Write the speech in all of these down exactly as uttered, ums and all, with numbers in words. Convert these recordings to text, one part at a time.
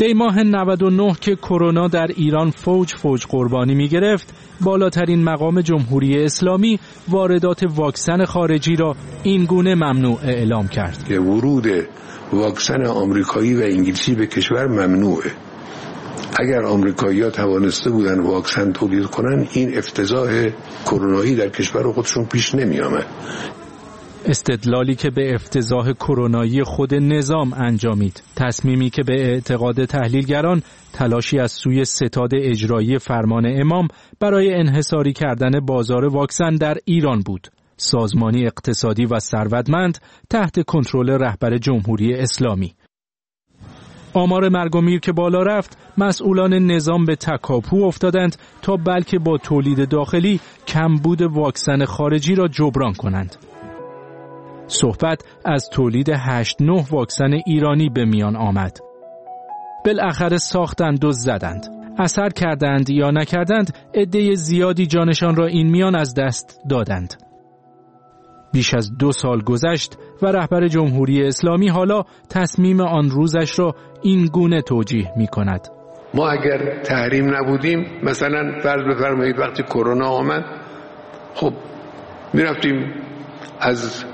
دی ماه نود و نه که کرونا در ایران فوج فوج قربانی می گرفت، بالاترین مقام جمهوری اسلامی واردات واکسن خارجی را این گونه ممنوع اعلام کرد که ورود واکسن آمریکایی و انگلیسی به کشور ممنوعه. اگر آمریکایی‌ها توانسته بودن واکسن تولید کنن، این افتضاح کرونایی در کشور خودشون پیش نمی آمد. استدلالی که به افتضاح کرونایی خود نظام انجامید، تصمیمی که به اعتقاد تحلیلگران تلاشی از سوی ستاد اجرایی فرمان امام برای انحصاری کردن بازار واکسن در ایران بود. سازمانی اقتصادی و ثروتمند تحت کنترل رهبر جمهوری اسلامی. آمار مرگ و میر که بالا رفت، مسئولان نظام به تکاپو افتادند تا بلکه با تولید داخلی کمبود واکسن خارجی را جبران کنند. صحبت از تولید هشت نه واکسن ایرانی به میان آمد. بالاخره ساختند و زدند. اثر کردند یا نکردند، عده زیادی جانشان را این میان از دست دادند. بیش از دو سال گذشت و رهبر جمهوری اسلامی حالا تصمیم آن روزش را این گونه توجیه می کند. ما اگر تحریم نبودیم، مثلا فرض بفرمایید وقتی کرونا آمد، خب می رفتیم از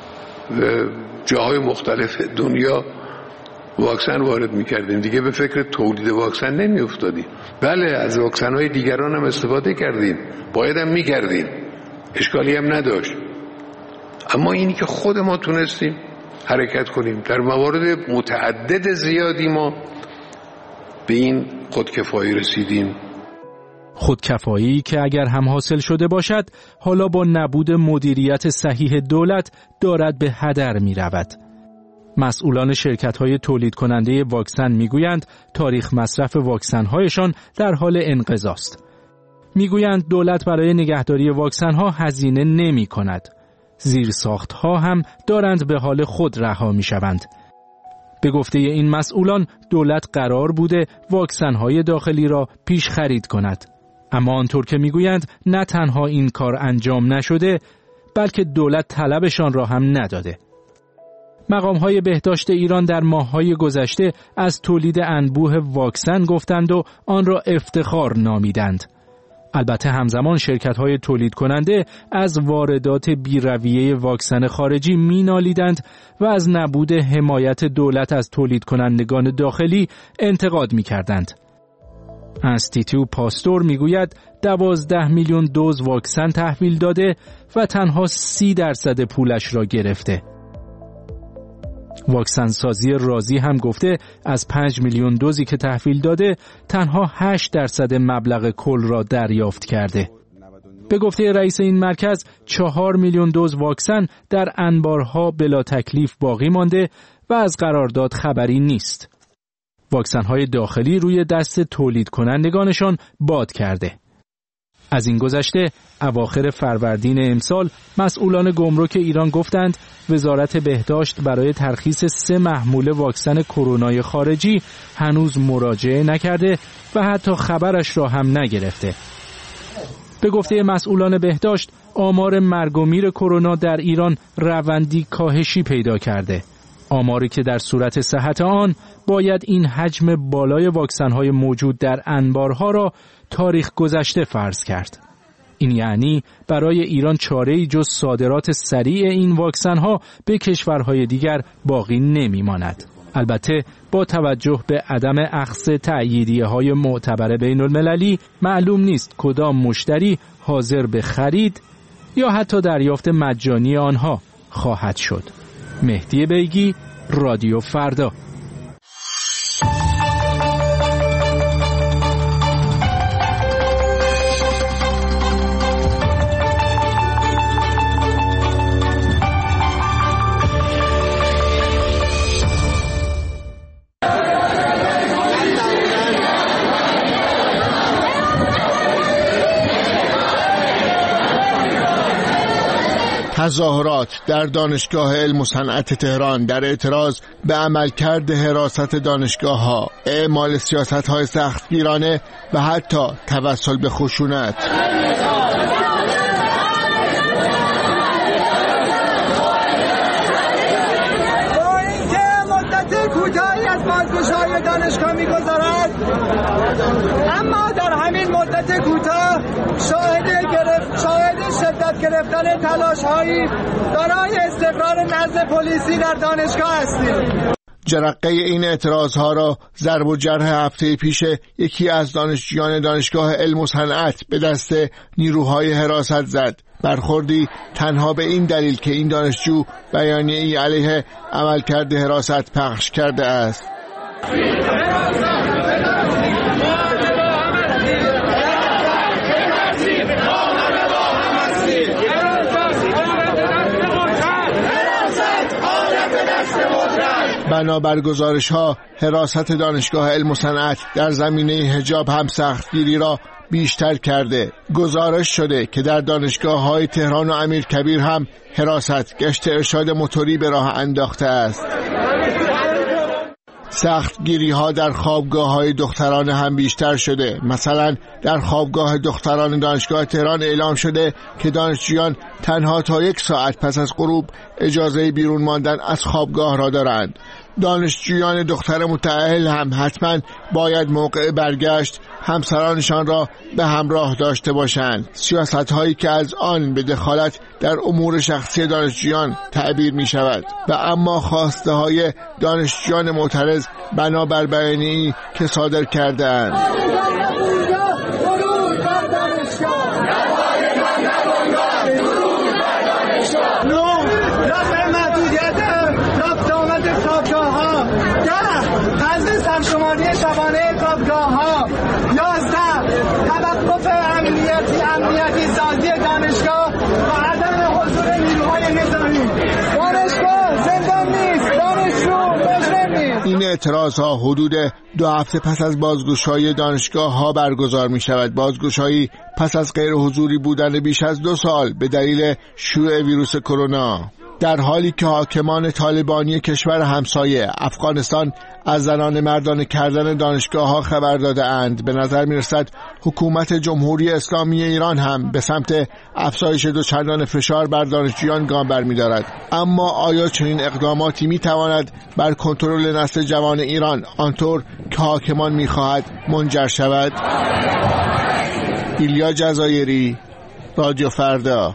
جاهای مختلف دنیا واکسن وارد می‌کردیم، دیگه به فکر تولید واکسن نمی‌افتادیم. بله، از واکسن‌های دیگران هم استفاده کردیم، باید هم می‌کردیم، اشکالی هم نداشت. اما اینی که خود ما تونستیم حرکت کنیم، در موارد متعدد زیادی ما به این خودکفایی رسیدیم. خودکفایی که اگر هم حاصل شده باشد، حالا با نبود مدیریت صحیح دولت دارد به هدر می رود. مسئولان شرکت‌های تولید کننده واکسن میگویند تاریخ مصرف واکسن‌هایشان در حال انقضاست. میگویند دولت برای نگهداری واکسن‌ها هزینه نمی کند. زیرساخت‌ها هم دارند به حال خود رها می‌شوند. به گفته این مسئولان دولت قرار بوده واکسن‌های داخلی را پیش خرید کند. اما آنطور که میگویند نه تنها این کار انجام نشده، بلکه دولت طلبشان را هم نداده. مقام‌های بهداشت ایران در ماه‌های گذشته از تولید انبوه واکسن گفتند و آن را افتخار نامیدند. البته همزمان شرکت‌های تولید کننده از واردات بی‌رویه واکسن خارجی می‌نالیدند و از نبود حمایت دولت از تولید کنندگان داخلی انتقاد می‌کردند. انستیتو پاستور میگوید دوازده میلیون دوز واکسن تحویل داده و تنها سی درصد پولش را گرفته. واکسن سازی رازی هم گفته از پنج میلیون دوزی که تحویل داده تنها هشت درصد مبلغ کل را دریافت کرده. به گفته رئیس این مرکز چهار میلیون دوز واکسن در انبارها بلا تکلیف باقی مانده و از قرارداد خبری نیست. واکسن‌های داخلی روی دست تولید کنندگانشان باد کرده. از این گذشته اواخر فروردین امسال مسئولان گمرک ایران گفتند وزارت بهداشت برای ترخیص سه محموله واکسن کرونای خارجی هنوز مراجعه نکرده و حتی خبرش را هم نگرفته. به گفته مسئولان بهداشت آمار مرگ و میر کرونا در ایران روندی کاهشی پیدا کرده. آماری که در صورت صحت آن باید این حجم بالای واکسن‌های موجود در انبارها را تاریخ گذشته فرض کرد. این یعنی برای ایران چاره‌ای جز صادرات سریع این واکسن‌ها به کشورهای دیگر باقی نمی‌ماند. البته با توجه به عدم اخذ تأییدیه‌های معتبر بین‌المللی معلوم نیست کدام مشتری حاضر به خرید یا حتی دریافت مجانی آنها خواهد شد. مهدی بیگی، رادیو فردا. تظاهرات در دانشگاه علم و صنعت تهران در اعتراض به عملکرد حراست دانشگاه‌ها، اعمال سیاست‌های سختگیرانه و حتی توسل به خشونت. با اینکه مدت کوتاهی از بازگشایی دانشگاه می‌گذرد یاد گرفتن تلاش‌هایی برای استقرار نظم پلیسی در دانشگاه هستیم. جرقه این اعتراضها را ضرب و جرح هفته پیش یکی از دانشجویان دانشگاه علم و صنعت به دست نیروهای حراست زد. برخوردی تنها به این دلیل که این دانشجو بیانیه‌ای علیه عملکرد حراست پخش کرده است. بنابر گزارش‌ها حراست دانشگاه علم و صنعت در زمینه حجاب هم سختگیری را بیشتر کرده. گزارش شده که در دانشگاه‌های تهران و امیرکبیر هم حراست گشت ارشاد موتوری به راه انداخته است. سختگیری ها در خوابگاه های دختران هم بیشتر شده. مثلا در خوابگاه دختران دانشگاه تهران اعلام شده که دانشجویان تنها تا یک ساعت پس از غروب اجازه بیرون ماندن از خوابگاه را دارند. دانشجویان دختر متأهل هم حتما باید موقع برگشت همسرانشان را به همراه داشته باشند. سیاست هایی که از آن به دخالت در امور شخصی دانشجویان تعبیر می شود. و اما خواسته های دانشجویان معترض بنابر بیانیه‌ای که صادر کرده اند. شماری شبانه خوابگاه ها، یازده توقف امنیتی امنیتی سازی دانشگاه و عدم حضور نیروهای نظامی. دانشگاه زندان نیست، دانشجو مجرم نیست. این اعتراض ها حدود دو هفته پس از بازگشایی دانشگاه ها برگزار می شود. بازگشایی پس از غیر حضوری بودن بیش از دو سال به دلیل شیوع ویروس کرونا، در حالی که حاکمان طالبانی کشور همسایه افغانستان از زنان مردانه کردن دانشگاه ها خبر داده اند. به نظر می رسد حکومت جمهوری اسلامی ایران هم به سمت افزایش دوچندان فشار بر دانشجویان گام برمی دارد. اما آیا چنین اقداماتی می تواند بر کنترل نسل جوان ایران آنطور که حاکمان می خواهد منجر شود؟ ایلیا جزایری، رادیو فردا.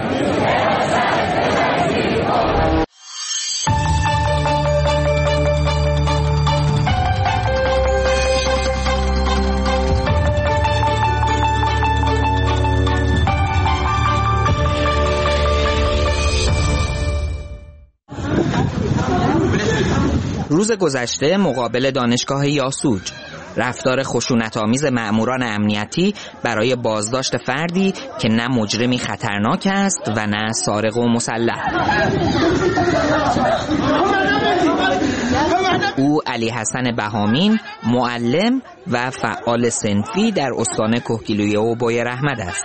روز گذشته مقابل دانشگاه یاسوج، رفتار خشونت‌آمیز مأموران امنیتی برای بازداشت فردی که نه مجرمی خطرناک است و نه سارق و مسلح. او علی حسن بهامین، معلم و فعال صنفی در استان کهگیلویه و بویر احمد است.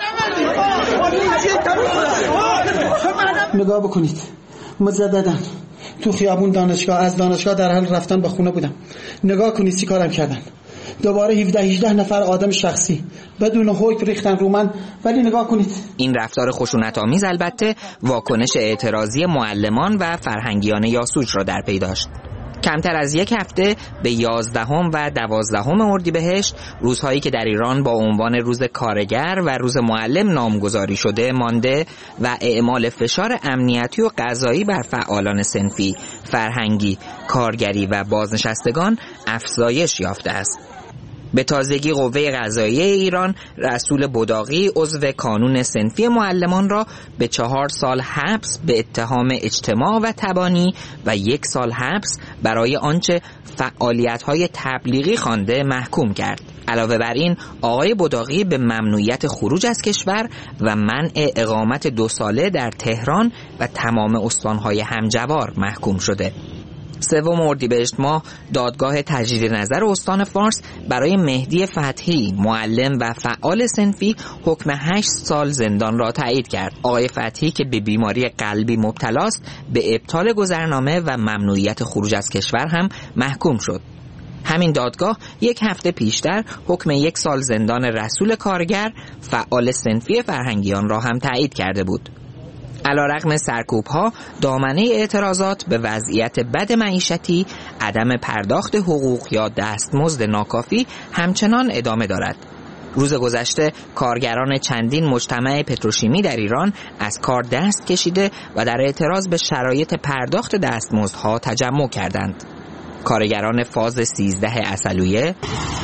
نگاه بکنید، مجدداً تو خیابون دانشگاه از دانشگاه در حال رفتن به خونه بودم. نگاه کنید چی کارم کردن. دوباره هفده هجده نفر آدم شخصی بدون حکم ریختن رو من. ولی نگاه کنید. این رفتار خشونت‌آمیز البته واکنش اعتراضی معلمان و فرهنگیان یاسوج را در پی داشت. کمتر از یک هفته به یازدهم و دوازدهم اردیبهشت، روزهایی که در ایران با عنوان روز کارگر و روز معلم نامگذاری شده مانده و اعمال فشار امنیتی و قضایی بر فعالان صنفی، فرهنگی، کارگری و بازنشستگان افزایش یافته است. به تازگی قوه قضاییه ایران رسول بداغی عضو کانون صنفی معلمان را به چهار سال حبس به اتهام اجتماع و تبانی و یک سال حبس برای آنچه فعالیت‌های تبلیغی خوانده محکوم کرد. علاوه بر این آقای بداغی به ممنوعیت خروج از کشور و منع اقامت دو ساله در تهران و تمام استان‌های همجوار محکوم شده. سوم اردیبهشت ماه دادگاه تجدید نظر استان فارس برای مهدی فتحی، معلم و فعال صنفی، حکم هشت سال زندان را تایید کرد. آقای فتحی که به بیماری قلبی مبتلاست به ابطال گذرنامه و ممنوعیت خروج از کشور هم محکوم شد. همین دادگاه یک هفته پیشتر حکم یک سال زندان رسول کارگر، فعال صنفی فرهنگیان را هم تایید کرده بود. علیرغم سرکوب‌ها، دامنه اعتراضات به وضعیت بد معیشتی، عدم پرداخت حقوق یا دستمزد ناکافی همچنان ادامه دارد. روز گذشته کارگران چندین مجتمع پتروشیمی در ایران از کار دست کشیده و در اعتراض به شرایط پرداخت دستمزدها تجمع کردند. کارگران فاز سیزده عسلویه،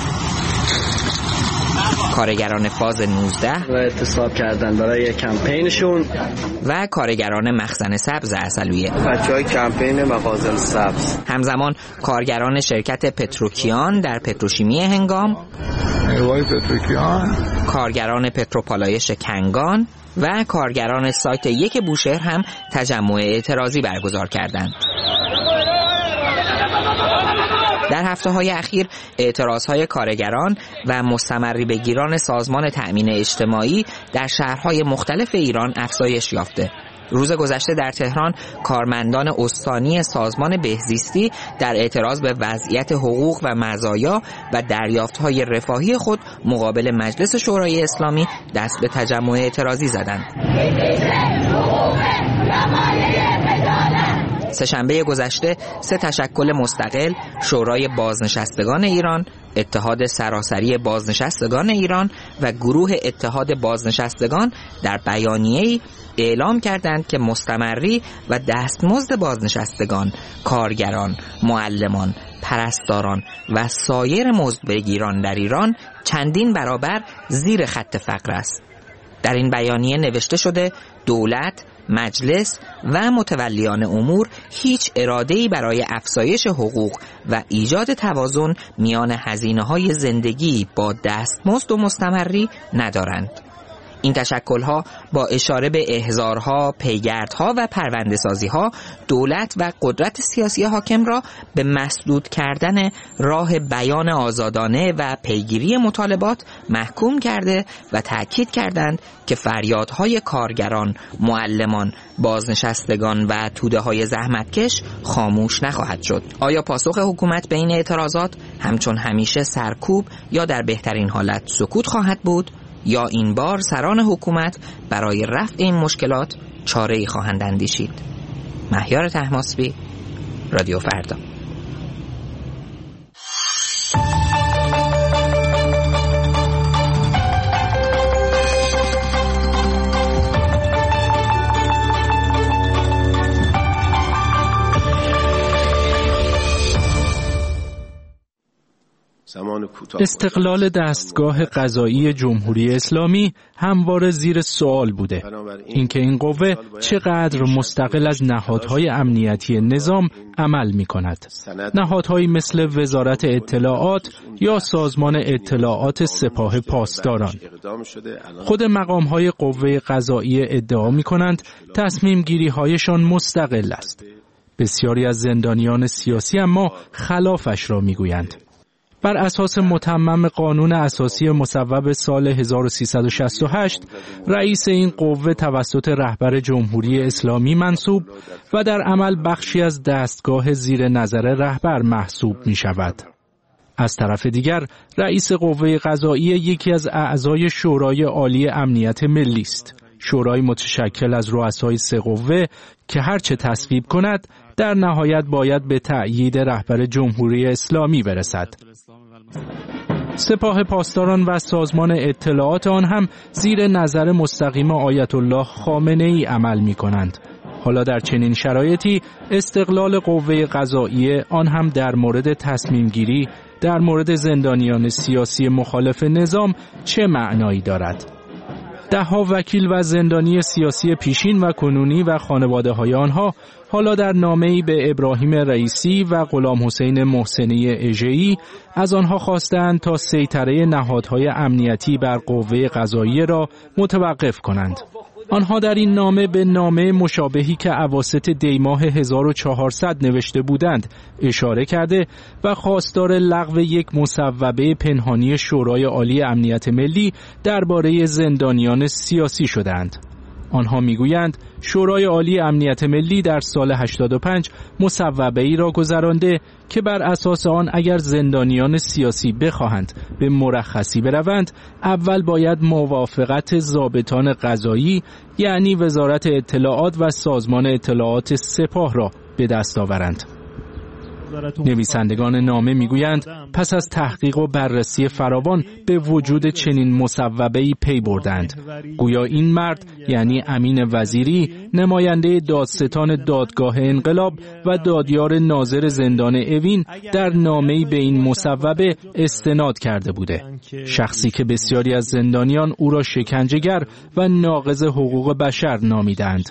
کارگران فاز نوزده و اعتصاب کردن برای کمپینشون و کارگران مخزن سبز عسلویه. بچهای کمپین مخازن سبز. همزمان کارگران شرکت پتروکیان در پتروشیمی هنگام، نیروهای پتروکیان، کارگران پتروپالایش کنگان و کارگران سایت یک بوشهر هم تجمع اعتراضی برگزار کردند. در هفته‌های اخیر اعتراضهای کارگران و مستمری بگیران سازمان تأمین اجتماعی در شهرهای مختلف ایران افزایش یافته. روز گذشته در تهران کارمندان استانی سازمان بهزیستی در اعتراض به وضعیت حقوق و مزایا و دریافت‌های رفاهی خود مقابل مجلس شورای اسلامی دست به تجمع اعتراضی زدند. سه‌شنبه گذشته سه تشکل مستقل، شورای بازنشستگان ایران، اتحاد سراسری بازنشستگان ایران و گروه اتحاد بازنشستگان در بیانیه‌ای اعلام کردند که مستمری و دستمزد بازنشستگان، کارگران، معلمان، پرستاران و سایر مزدبگیران در ایران چندین برابر زیر خط فقر است. در این بیانیه نوشته شده دولت، مجلس و متولیان امور هیچ اراده‌ای برای افزایش حقوق و ایجاد توازن میان هزینه‌های زندگی با دستمزد و مستمری ندارند. این تشکل‌ها با اشاره به احضارها، پیگردها و پرونده‌سازی‌ها دولت و قدرت سیاسی حاکم را به مسدود کردن راه بیان آزادانه و پیگیری مطالبات محکوم کرده و تأکید کردند که فریادهای کارگران، معلمان، بازنشستگان و توده‌های زحمتکش خاموش نخواهد شد. آیا پاسخ حکومت به این اعتراضات همچون همیشه سرکوب یا در بهترین حالت سکوت خواهد بود؟ یا این بار سران حکومت برای رفع این مشکلات چاره‌ای خواهند اندیشید؟ مهیار طهماسبی، رادیو فردا. استقلال دستگاه قضایی جمهوری اسلامی همواره زیر سوال بوده. اینکه این قوه چقدر مستقل از نهادهای امنیتی نظام عمل می کند. نهادهایی مثل وزارت اطلاعات یا سازمان اطلاعات سپاه پاسداران. خود مقامهای قوه قضایی ادعا می کنند تصمیم گیری هایشان مستقل است. بسیاری از زندانیان سیاسی اما خلافش را می گویند. بر اساس متمم قانون اساسی مصوب سال هزار و سیصد و شصت و هشت رئیس این قوه توسط رهبر جمهوری اسلامی منصوب و در عمل بخشی از دستگاه زیر نظر رهبر محسوب می شود. از طرف دیگر رئیس قوه قضایی یکی از اعضای شورای عالی امنیت ملی است. شورای متشکل از رؤسای سه قوه که هرچه تصویب کند در نهایت باید به تأیید رهبر جمهوری اسلامی برسد. سپاه پاسداران و سازمان اطلاعات آن هم زیر نظر مستقیم آیت الله خامنه‌ای عمل می کنند. حالا در چنین شرایطی استقلال قوه قضاییه آن هم در مورد تصمیم گیری در مورد زندانیان سیاسی مخالف نظام چه معنایی دارد؟ ده ها وکیل و زندانی سیاسی پیشین و کنونی و خانواده های آنها حالا در نامه‌ای به ابراهیم رئیسی و غلام حسین محسنی اژه‌ای از آنها خواستند تا سیطره نهادهای امنیتی بر قوه قضاییه را متوقف کنند. آنها در این نامه به نامه مشابهی که اواسط دیماه هزار و چهارصد نوشته بودند اشاره کرده و خواستار لغو یک مصوبه پنهانی شورای عالی امنیت ملی درباره زندانیان سیاسی شدند. آنها میگویند شورای عالی امنیت ملی در سال هشتاد و پنج مصوبه‌ای را گذرانده که بر اساس آن اگر زندانیان سیاسی بخواهند به مرخصی بروند اول باید موافقت ضابطان قضایی یعنی وزارت اطلاعات و سازمان اطلاعات سپاه را به دست آورند. نویسندگان نامه میگویند پس از تحقیق و بررسی فراوان به وجود چنین مصوبه‌ای پی بردند. گویا این مرد یعنی امین وزیری نماینده دادستان دادگاه انقلاب و دادیار ناظر زندان اوین در نامه‌ای به این مصوبه استناد کرده بوده. شخصی که بسیاری از زندانیان او را شکنجهگر و ناقض حقوق بشر نامیدند.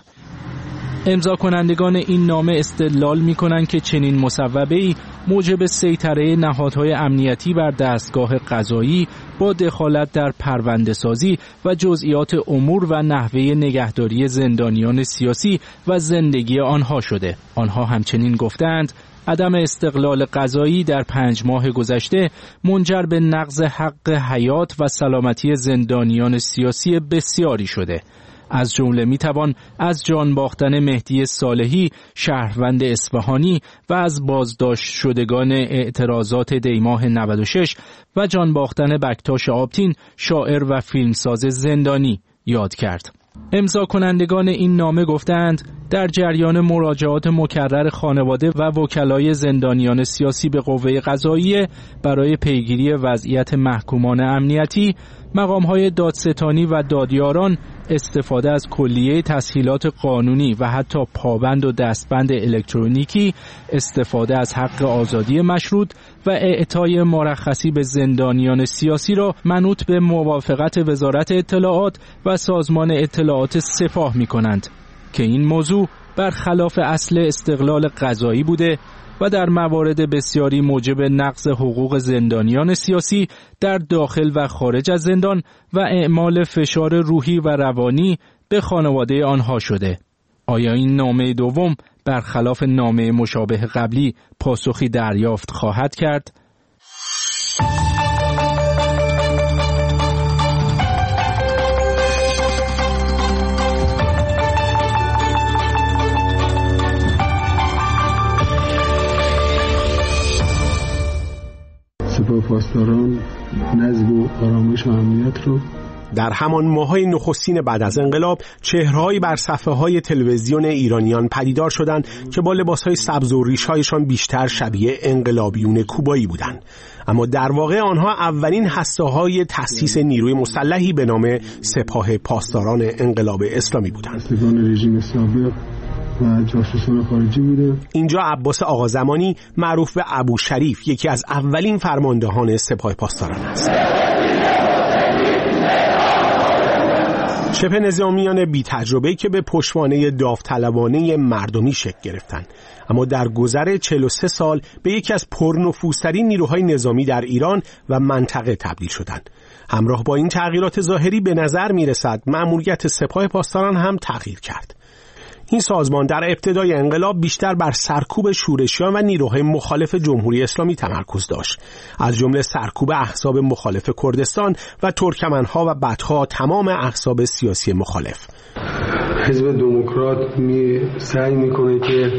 امضا کنندگان این نامه استدلال می کنند که چنین مصوبه‌ای موجب سیطره نهادهای امنیتی بر دستگاه قضایی با دخالت در پرونده‌سازی و جزئیات امور و نحوه نگهداری زندانیان سیاسی و زندگی آنها شده. آنها همچنین گفتند عدم استقلال قضایی در پنج ماه گذشته منجر به نقض حق حیات و سلامتی زندانیان سیاسی بسیاری شده. از جمله میتوان از جان باختن مهدی صالحی شهروند اصفهانی و از بازداشت شدگان اعتراضات دیماه نود و شش و جان باختن بکتاش آبتین شاعر و فیلمساز زندانی یاد کرد. امضا کنندگان این نامه گفتند در جریان مراجعات مکرر خانواده و وکلای زندانیان سیاسی به قوه قضاییه برای پیگیری وضعیت محکومان امنیتی، مقام‌های دادستانی و دادیاران استفاده از کلیه تسهیلات قانونی و حتی پابند و دستبند الکترونیکی، استفاده از حق آزادی مشروط و اعطای مرخصی به زندانیان سیاسی را منوط به موافقت وزارت اطلاعات و سازمان اطلاعات سپاه می‌کنند که این موضوع برخلاف اصل استقلال قضایی بوده و در موارد بسیاری موجب نقض حقوق زندانیان سیاسی در داخل و خارج از زندان و اعمال فشار روحی و روانی به خانواده آنها شده. آیا این نامه دوم برخلاف نامه مشابه قبلی پاسخی دریافت خواهد کرد؟ پاسداران نظم و آرامش و امنیت رو در همان ماه‌های نخستین بعد از انقلاب چهره‌هایی بر صفحه‌های تلویزیون ایرانیان پدیدار شدند که با لباس‌های سبز و ریش‌هایشان بیشتر شبیه انقلابیون کوبایی بودند، اما در واقع آنها اولین هسته‌های تأسیس نیروی مسلحی به نام سپاه پاسداران انقلاب اسلامی بودند. پاسداران رژیم سابق و جاسوسان خارجی بوده. اینجا عباس آقازمانی معروف به ابو شریف یکی از اولین فرماندهان سپاه پاسداران است. شبه نظامیان بی تجربه‌ای که به پشتوانه داوطلبانه مردمی شکل گرفتند، اما در گذر چهل و سه سال به یکی از پرنفوذترین نیروهای نظامی در ایران و منطقه تبدیل شدند. همراه با این تغییرات ظاهری به نظر می‌رسد مأموریت سپاه پاسداران هم تغییر کرد. این سازمان در ابتدای انقلاب بیشتر بر سرکوب شورشیان و نیروهای مخالف جمهوری اسلامی تمرکز داشت، از جمله سرکوب احزاب مخالف کردستان و ترکمنها و بعدها تمام احزاب سیاسی مخالف. حزب دموکرات می سعی میکنه که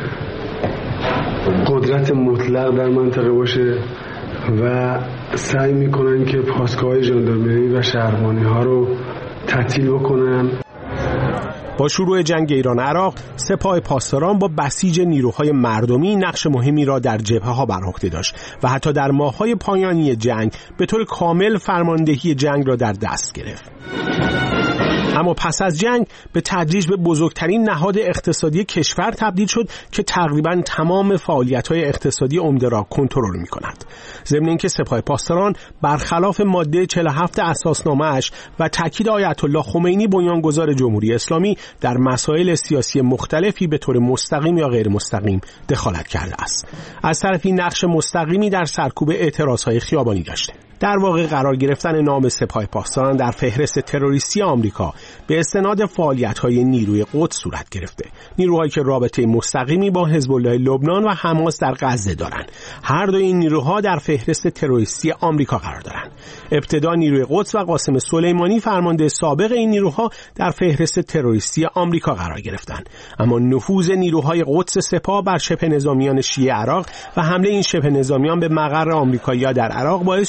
قدرت مطلق در منطقه باشه و سعی میکنن که پاسگاه ژاندارمری و شهربانی ها رو تعطیل بکنن. با شروع جنگ ایران عراق، سپاه پاسداران با بسیج نیروهای مردمی نقش مهمی را در جبهه‌ها بر عهده داشت و حتی در ماه‌های پایانی جنگ به طور کامل فرماندهی جنگ را در دست گرفت. اما پس از جنگ به تدریج به بزرگترین نهاد اقتصادی کشور تبدیل شد که تقریباً تمام فعالیت‌های اقتصادی عمده را کنترل می‌کند. ضمن اینکه سپاه پاسداران برخلاف ماده چهل و هفت اساسنامه‌اش و تاکید آیت الله خمینی بنیانگذار جمهوری اسلامی در مسائل سیاسی مختلفی به طور مستقیم یا غیر مستقیم دخالت کرده است. از طرفی نقش مستقیمی در سرکوب اعتراض‌های خیابانی داشته. در واقع قرار گرفتن نام سپاه پاسداران در فهرست تروریستی آمریکا به استناد فعالیت‌های نیروی قدس صورت گرفته. نیروهایی که رابطه مستقیمی با حزب الله لبنان و حماس در غزه دارند. هر دو این نیروها در فهرست تروریستی آمریکا قرار دارند. ابتدا نیروی قدس و قاسم سلیمانی فرمانده سابق این نیروها در فهرست تروریستی آمریکا قرار گرفتند. اما نفوذ نیروهای قدس سپاه بر شبه نظامیان شیعه عراق و حمله این شبه نظامیان به مقر آمریکایی‌ها در عراق باعث شد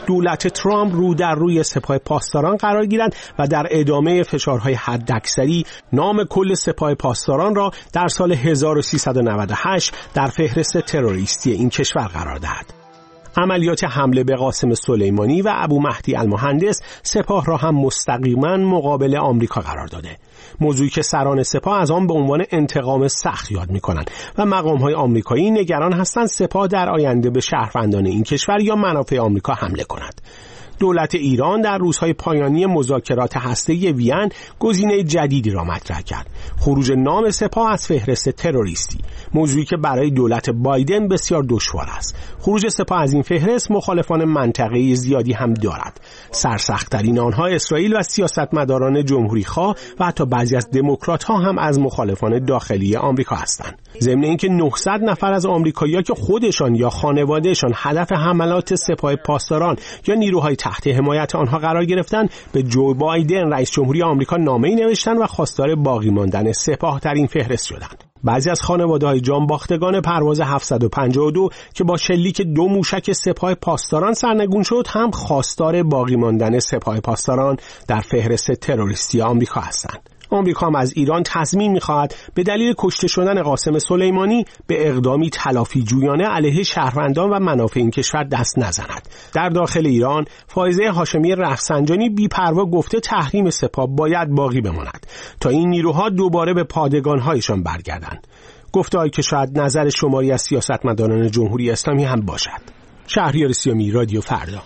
دولت ترامپ رو در روی سپاه پاسداران قرار گیرند و در ادامه فشارهای حداکثری نام کل سپاه پاسداران را در سال هزار و سیصد و نود و هشت در فهرست تروریستی این کشور قرار دهد. عملیات حمله به قاسم سلیمانی و ابو مهدی المهندس سپاه را هم مستقیما مقابل آمریکا قرار داده. موضوعی که سران سپاه از آن به عنوان انتقام سخت یاد می‌کنند و مقام‌های آمریکایی نگران هستند سپاه در آینده به شهروندان این کشور یا منافع آمریکا حمله کند. دولت ایران در روزهای پایانی مذاکرات هسته‌ای وین گزینه جدیدی را مطرح کرد: خروج نام سپاه از فهرست تروریستی، موضوعی که برای دولت بایدن بسیار دشوار است. خروج سپاه از این فهرست مخالفان منطقه‌ای زیادی هم دارد. سرسخت‌ترین آنها اسرائیل و سیاستمداران جمهوری‌خواه و حتی بعضی از دموکرات‌ها هم از مخالفان داخلی آمریکا هستند. ضمن اینکه نهصد نفر از آمریکایی‌ها که خودشان یا خانوادهشان هدف حملات سپاه پاسداران یا نیروهای تحت حمایت آنها قرار گرفتند، به جو بایدن رئیس جمهوری آمریکا نامه‌ای نوشتند و خواستار باقی ماندن سپاه در این فهرست شدند. بعضی از خانواده‌های جانباختگان پرواز هفتصد و پنجاه و دو که با شلیک دو موشک سپاه پاسداران سرنگون شد هم خواستار باقی ماندن سپاه پاسداران در فهرست تروریستی آمریکا هستند. آمریکا هم از ایران تضمین می‌خواهد به دلیل کشته شدن قاسم سلیمانی به اقدامی تلافی جویانه علیه شهروندان و منافع این کشور دست نزند. در داخل ایران فائزه هاشمی رفسنجانی بی‌پروا گفته تحریم سپاه باید باقی بماند تا این نیروها دوباره به پادگان‌هایشان برگردند. گفته‌ای که شاید نظر شماری از سیاستمداران جمهوری اسلامی هم باشد. شهریار سیامی، رادیو فردا.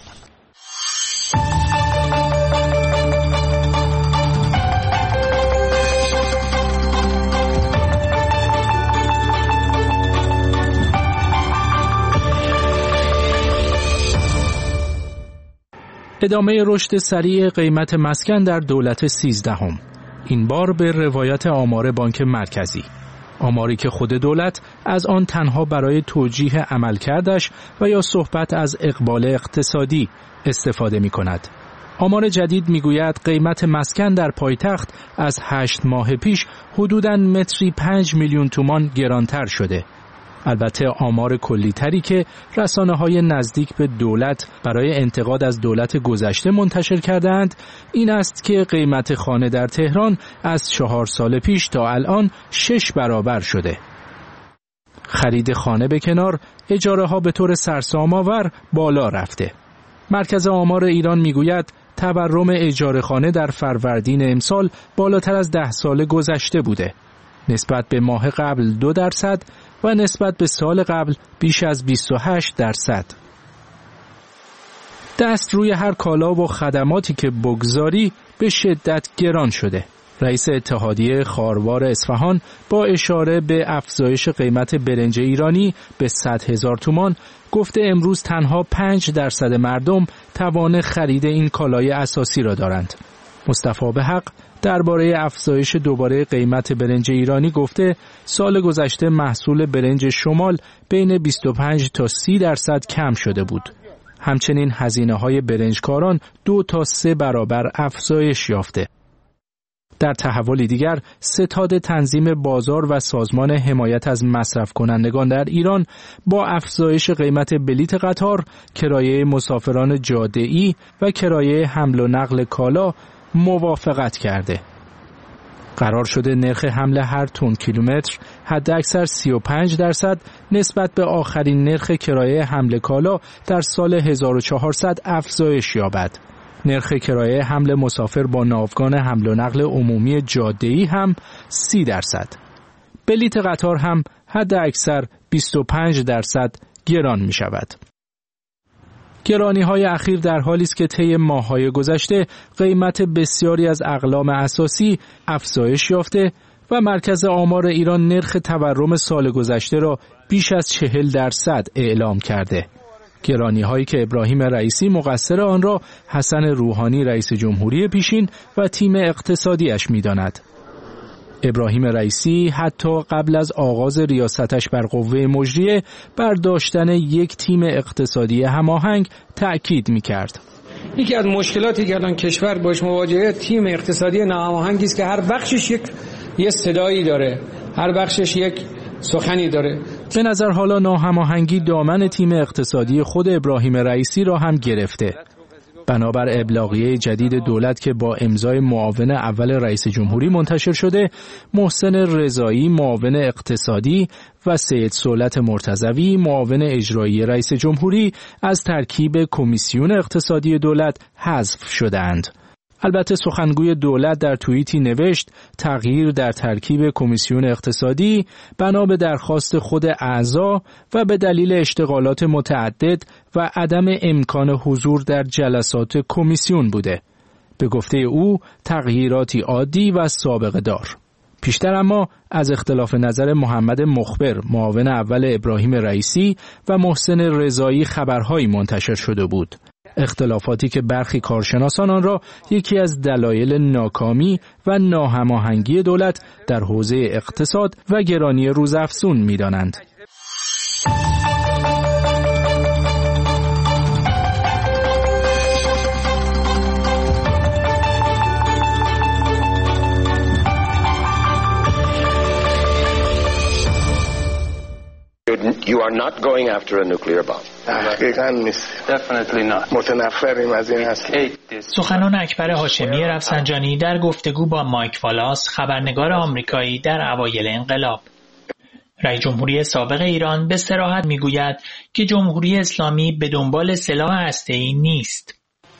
ادامه رشد سریع قیمت مسکن در دولت سیزدهم. این بار به روایت آمار بانک مرکزی، آماری که خود دولت از آن تنها برای توجیه عملکردش و یا صحبت از اقبال اقتصادی استفاده می کند. آمار جدید می گوید قیمت مسکن در پایتخت از هشت ماه پیش حدوداً متری پنج میلیون تومان گرانتر شده. البته آمار کلی تری که رسانه‌های نزدیک به دولت برای انتقاد از دولت گذشته منتشر کردند این است که قیمت خانه در تهران از چهار سال پیش تا الان شش برابر شده. خرید خانه به کنار، اجاره ها به طور سرسام‌آور بالا رفته. مرکز آمار ایران میگوید تورم اجاره خانه در فروردین امسال بالاتر از ده سال گذشته بوده. نسبت به ماه قبل دو درصد و نسبت به سال قبل بیش از بیست و هشت درصد. دست روی هر کالا و خدماتی که بگذاری به شدت گران شده. رئیس اتحادیه خاروار اصفهان با اشاره به افزایش قیمت برنج ایرانی به صد هزار تومان گفته امروز تنها پنج درصد مردم توان خرید این کالای اساسی را دارند. مصطفی بحق درباره افزایش دوباره قیمت برنج ایرانی گفته سال گذشته محصول برنج شمال بین بیست و پنج تا سی درصد کم شده بود. همچنین هزینه‌های برنجکاران دو تا سه برابر افزایش یافته. در تحولی دیگر ستاد تنظیم بازار و سازمان حمایت از مصرف کنندگان در ایران با افزایش قیمت بلیت قطار، کرایه مسافران جاده‌ای و کرایه حمل و نقل کالا موافقت کرده. قرار شده نرخ حمل هر تن کیلومتر حداکثر سی و پنج درصد نسبت به آخرین نرخ کرایه حمل کالا در سال هزار و چهارصد افزایش یابد. نرخ کرایه حمل مسافر با ناوگان حمل و نقل عمومی جاده‌ای هم سی درصد. بلیت قطار هم حداکثر بیست و پنج درصد گران می شود. گرانی‌های اخیر در حالی است که طی ماه‌های گذشته قیمت بسیاری از اقلام اساسی افزایش یافته و مرکز آمار ایران نرخ تورم سال گذشته را بیش از چهل درصد اعلام کرده. گرانی‌هایی که ابراهیم رئیسی مقصر آن را حسن روحانی رئیس جمهوری پیشین و تیم اقتصادیش می‌داند. ابراهیم رئیسی حتی قبل از آغاز ریاستش بر قوه مجریه بر داشتن یک تیم اقتصادی هماهنگ تأکید می‌کرد. یکی از مشکلاتی که الان کشور باش مواجهه تیم اقتصادی ناهماهنگی است که هر بخشش یک یه صدایی داره، هر بخشش یک سخنی داره. به نظر حالا ناهماهنگی دامن تیم اقتصادی خود ابراهیم رئیسی را هم گرفته. بنابر ابلاغیه جدید دولت که با امضای معاون اول رئیس جمهوری منتشر شده، محسن رضایی معاون اقتصادی و سید صولت مرتضوی معاون اجرایی رئیس جمهوری از ترکیب کمیسیون اقتصادی دولت حذف شدند. البته سخنگوی دولت در توییتی نوشت تغییر در ترکیب کمیسیون اقتصادی بنا به درخواست خود اعضا و به دلیل اشتغالات متعدد و عدم امکان حضور در جلسات کمیسیون بوده. به گفته او تغییراتی عادی و سابقه دار. پیشتر اما از اختلاف نظر محمد مخبر معاون اول ابراهیم رئیسی و محسن رضایی خبرهایی منتشر شده بود. اختلافاتی که برخی کارشناسان آن را یکی از دلایل ناکامی و ناهماهنگی دولت در حوزه اقتصاد و گرانی روزافزون می‌دانند. You are not going after a nuclear bomb. دقیقاً نیست. Definitely not. متنفریم از این هستیم. سخنان اکبر هاشمی رفسنجانی در گفتگو با مایک والاس خبرنگار آمریکایی در اوایل انقلاب. رئیس جمهوری سابق ایران به صراحت میگوید که جمهوری اسلامی به دنبال سلاح هسته‌ای نیست.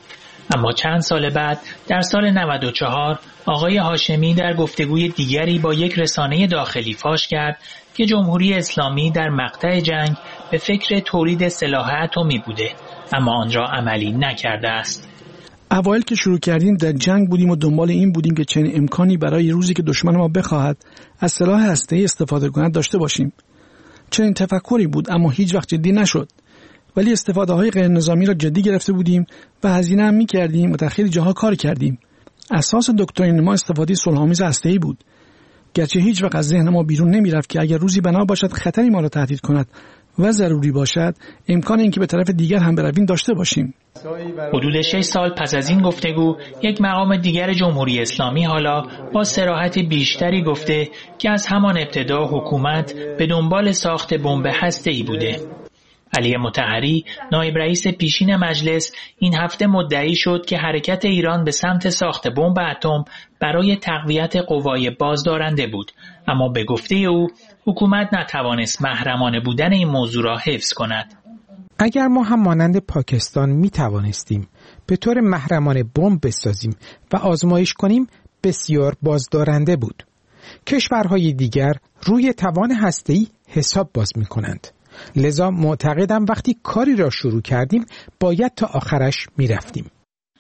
اما چند سال بعد در سال نود و چهار آقای هاشمی در گفتگوی دیگری با یک رسانه داخلی فاش کرد که جمهوری اسلامی در مقطع جنگ به فکر تولید سلاح اتمی بوده اما آن را عملی نکرده است. اوایل که شروع کردیم در جنگ بودیم و دنبال این بودیم که چنین امکانی برای روزی که دشمن ما بخواهد از سلاح هسته‌ای استفاده کند داشته باشیم. چنین تفکری بود اما هیچ وقت جدی نشد. ولی استفاده های غیر نظامی را جدی گرفته بودیم و هزینه هم می‌کردیم و در خیلی جاها کار کردیم. اساس دکترین ما استفاده صلح‌آمیز هسته‌ای بود. گرچه هیچ وقت از ذهن ما بیرون نمی‌رفت که اگر روزی بنا باشد خطری ما را تهدید کند و ضروری باشد امکان اینکه به طرف دیگر هم برویم داشته باشیم. حدود شش سال پس از این گفتگو یک مقام دیگر جمهوری اسلامی حالا با صراحت بیشتری گفته که از همان ابتدا حکومت به دنبال ساخت بمب هسته‌ای بوده. علی مطهری نایب رئیس پیشین مجلس این هفته مدعی شد که حرکت ایران به سمت ساخت بمب اتم برای تقویت قوای بازدارنده بود، اما به گفته او حکومت نتوانست محرمانه بودن این موضوع را حفظ کند. اگر ما هم مانند پاکستان می توانستیم به طور محرمانه بمب بسازیم و آزمایش کنیم بسیار بازدارنده بود. کشورهای دیگر روی توان هسته‌ای حساب باز می کنند. لذا معتقدم وقتی کاری را شروع کردیم باید تا آخرش می رفتیم.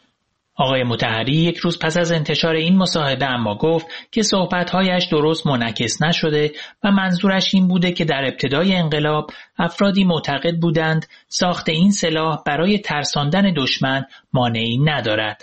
آقای مطهری یک روز پس از انتشار این مصاحبه اما گفت که صحبت‌هایش درست منعکس نشده و منظورش این بوده که در ابتدای انقلاب افرادی معتقد بودند ساخت این سلاح برای ترساندن دشمن مانعی ندارد.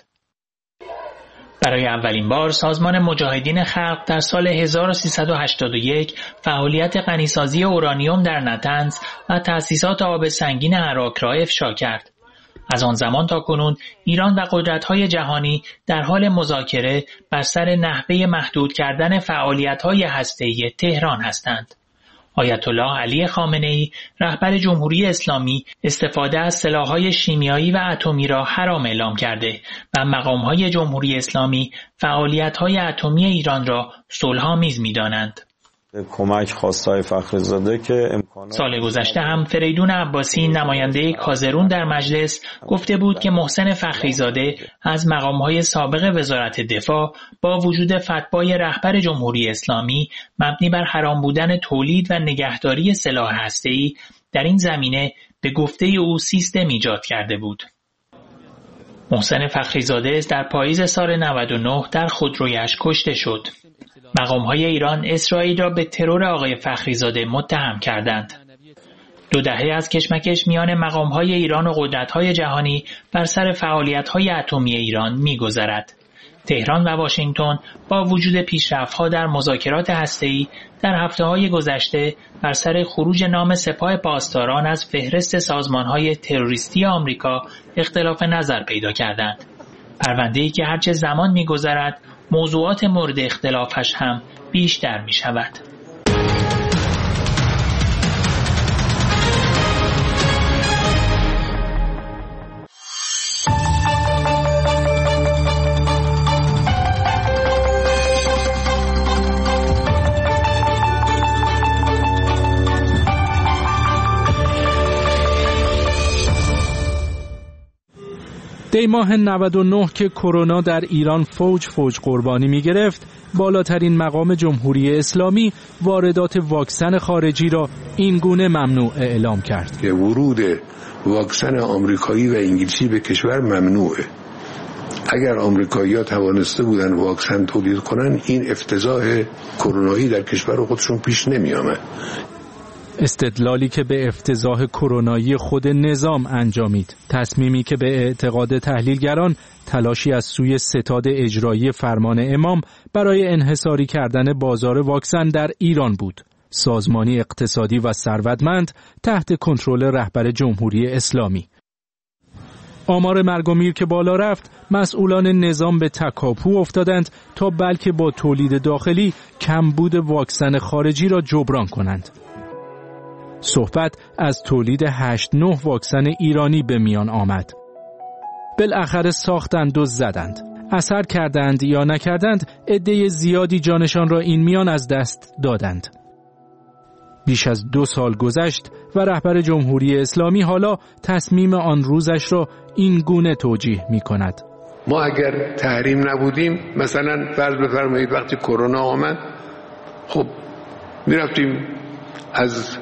برای اولین بار سازمان مجاهدین خلق در سال هزار و سیصد و هشتاد و یک فعالیت غنیسازی اورانیوم در نطنز و تأسیسات آب سنگین عراق را افشا کرد. از آن زمان تا کنون ایران و قدرت‌های جهانی در حال مذاکره بر سر نحوه محدود کردن فعالیت‌های هسته‌ای تهران هستند. آیت الله علی خامنه‌ای رهبر جمهوری اسلامی استفاده از سلاح‌های شیمیایی و اتمی را حرام اعلام کرده و مقام‌های جمهوری اسلامی فعالیت‌های اتمی ایران را صلح‌آمیز می‌دانند. کمک خواستای فخریزاده که امکانات سال گذشته هم فریدون عباسی نماینده کازرون در مجلس گفته بود که محسن فخریزاده از مقام‌های سابق وزارت دفاع با وجود فتوای رهبر جمهوری اسلامی مبنی بر حرام بودن تولید و نگهداری سلاح هسته‌ای در این زمینه به گفته او سیستم ایجاد کرده بود. محسن فخریزاده در پاییز سال نود و نه در خودرویش کشته شد. مقام‌های ایران اسرائیل را به ترور آقای فخریزاده متهم کردند. دو دهه از کشمکش میان مقام‌های ایران و قدرت‌های جهانی بر سر فعالیت‌های اتمی ایران می‌گذرد. تهران و واشنگتن با وجود پیشرفت‌ها در مذاکرات هسته‌ای در هفته‌های گذشته بر سر خروج نام سپاه پاسداران از فهرست سازمان‌های تروریستی آمریکا اختلاف نظر پیدا کردند. پرونده‌ای که هرچه زمان می‌گذرد موضوعات مورد اختلافش هم بیشتر می شود. دی ماه نود و نه که کرونا در ایران فوج فوج قربانی می گرفت، بالاترین مقام جمهوری اسلامی واردات واکسن خارجی را این گونه ممنوع اعلام کرد. که ورود واکسن آمریکایی و انگلیسی به کشور ممنوعه. اگر آمریکایی‌ها توانسته بودن واکسن تولید کنن، این افتضاح کرونایی در کشور خودشون پیش نمی آمد. استدلالی که به افتضاح کرونایی خود نظام انجامید، تصمیمی که به اعتقاد تحلیلگران تلاشی از سوی ستاد اجرایی فرمان امام برای انحصاری کردن بازار واکسن در ایران بود. سازمانی اقتصادی و ثروتمند تحت کنترل رهبر جمهوری اسلامی. آمار مرگ و میر که بالا رفت، مسئولان نظام به تکاپو افتادند تا بلکه با تولید داخلی کمبود واکسن خارجی را جبران کنند. صحبت از تولید هشت نه واکسن ایرانی به میان آمد. بالاخره ساختند و زدند. اثر کردند یا نکردند، عده زیادی جانشان را این میان از دست دادند. بیش از دو سال گذشت و رهبر جمهوری اسلامی حالا تصمیم آن روزش را این گونه توجیه می کند. ما اگر تحریم نبودیم، مثلا فرض بفرمایید وقتی کرونا آمد، خب می رفتیم از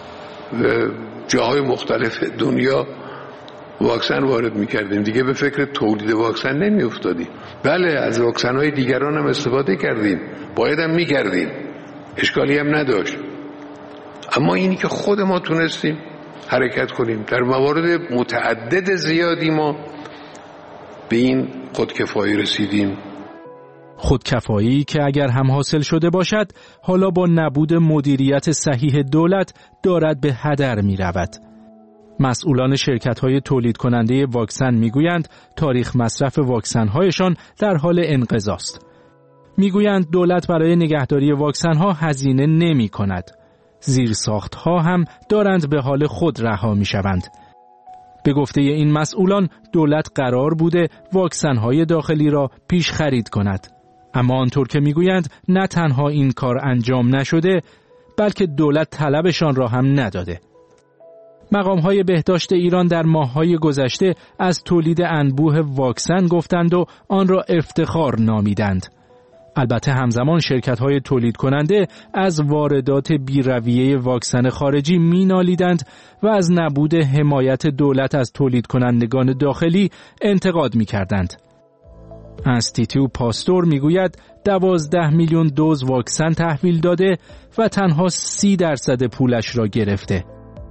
جاهای مختلف دنیا واکسن وارد می کردیم، دیگه به فکر تولید واکسن نمی افتادیم. بله، از واکسن های دیگران هم استفاده کردیم، باید هم می کردیم، اشکالی هم نداشت. اما اینی که خود ما تونستیم حرکت کنیم، در موارد متعدد زیادی ما به این خودکفایی رسیدیم. خودکفایی که اگر هم حاصل شده باشد، حالا با نبود مدیریت صحیح دولت دارد به هدر می رود. مسئولان شرکت‌های تولید کننده واکسن میگویند تاریخ مصرف واکسن‌هایشان در حال انقضاست. میگویند دولت برای نگهداری واکسن‌ها هزینه نمی کند. زیرساخت‌ها هم دارند به حال خود رها می‌شوند. به گفته این مسئولان دولت قرار بوده واکسن‌های داخلی را پیش خرید کند. اما آنطور که میگویند نه تنها این کار انجام نشده، بلکه دولت طلبشان را هم نداده. مقام‌های بهداشت ایران در ماه‌های گذشته از تولید انبوه واکسن گفتند و آن را افتخار نامیدند. البته همزمان شرکت‌های تولید کننده از واردات بی‌رویه واکسن خارجی می‌نالیدند و از نبود حمایت دولت از تولید کنندگان داخلی انتقاد می‌کردند. انستیتو پاستور میگوید دوازده میلیون دوز واکسن تحویل داده و تنها سی درصد پولش را گرفته.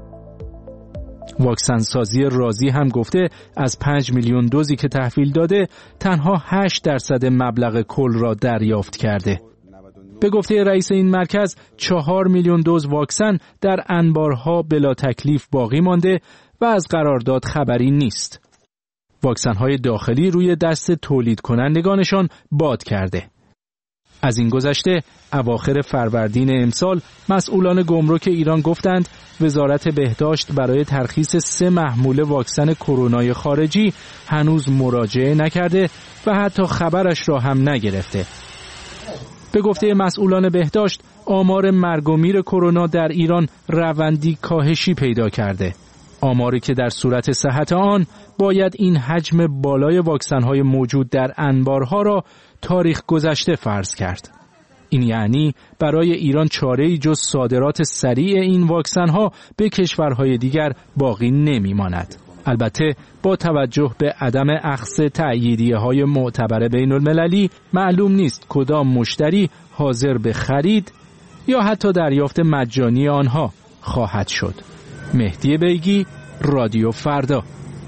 واکسن سازی رازی هم گفته از پنج میلیون دوزی که تحویل داده تنها هشت درصد مبلغ کل را دریافت کرده. به گفته رئیس این مرکز چهار میلیون دوز واکسن در انبارها بلا تکلیف باقی مانده و از قرارداد خبری نیست. واکسن‌های داخلی روی دست تولید کنندگانشان باد کرده. از این گذشته اواخر فروردین امسال مسئولان گمرک ایران گفتند وزارت بهداشت برای ترخیص سه محموله واکسن کرونای خارجی هنوز مراجعه نکرده و حتی خبرش را هم نگرفته. به گفته مسئولان بهداشت آمار مرگ و میر کرونا در ایران روندی کاهشی پیدا کرده. آماری که در صورت صحت آن باید این حجم بالای واکسن‌های موجود در انبارها را تاریخ گذشته فرض کرد. این یعنی برای ایران چاره‌ای جز صادرات سریع این واکسن‌ها به کشورهای دیگر باقی نمی‌ماند. البته با توجه به عدم اخذ تأییدیه‌های معتبر بین‌المللی معلوم نیست کدام مشتری حاضر به خرید یا حتی دریافت مجانی آنها خواهد شد. مهدی بیگی، رادیو فردا.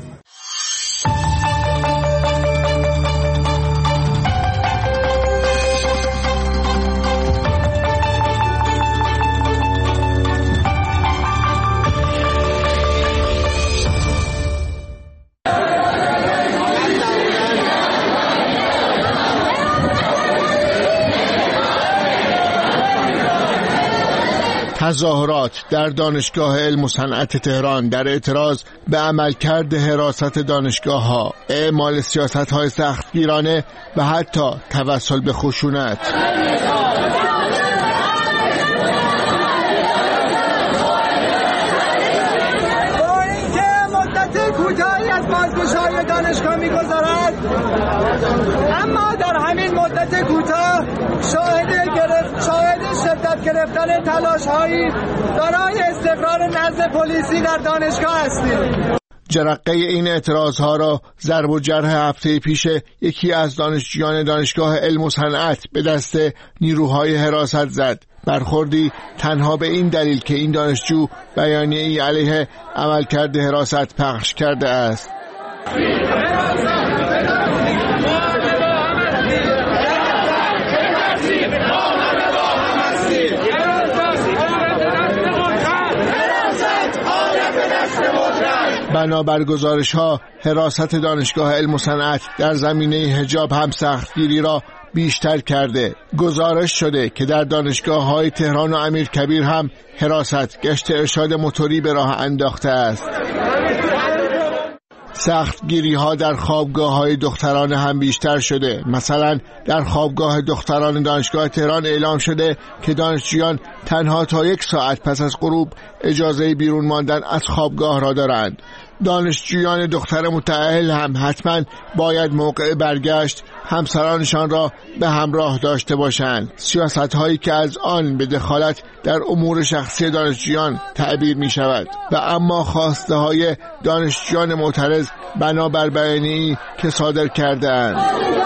تظاهرات در دانشگاه علم و صنعت تهران در اعتراض به عملکرد حراست دانشگاه‌ها، اعمال سیاست‌های سختگیرانه و حتی توسل به خشونت. با اینکه مدت کوتاهی از بازگشایی دانشگاه می‌گذرد صورت گرفتن تلاش‌هایی برای استقرار نظم پلیسی در دانشگاه هستیم. جرقه این اعتراضها را ضرب و جرح هفته پیش یکی از دانشجویان دانشگاه علم و صنعت به دست نیروهای حراست زد. برخوردی تنها به این دلیل که این دانشجو بیانیه‌ای علیه عملکرد حراست پخش کرده است. بنابر گزارش‌ها حراست دانشگاه علم و صنعت در زمینه حجاب هم سختگیری را بیشتر کرده. گزارش شده که در دانشگاه‌های تهران و امیرکبیر هم حراست گشت ارشاد موتوری به راه انداخته است. سختگیری ها در خوابگاه های دختران هم بیشتر شده. مثلا در خوابگاه دختران دانشگاه تهران اعلام شده که دانشجویان تنها تا یک ساعت پس از غروب اجازه بیرون ماندن از خوابگاه را دارند. دانشجویان دختر متأهل هم حتما باید موقع برگشت همسرانشان را به همراه داشته باشند. سیاست هایی که از آن به دخالت در امور شخصی دانشجویان تعبیر می شود. و اما خواسته های دانشجویان معترض بنابر بیانیه‌ای که صادر کرده اند.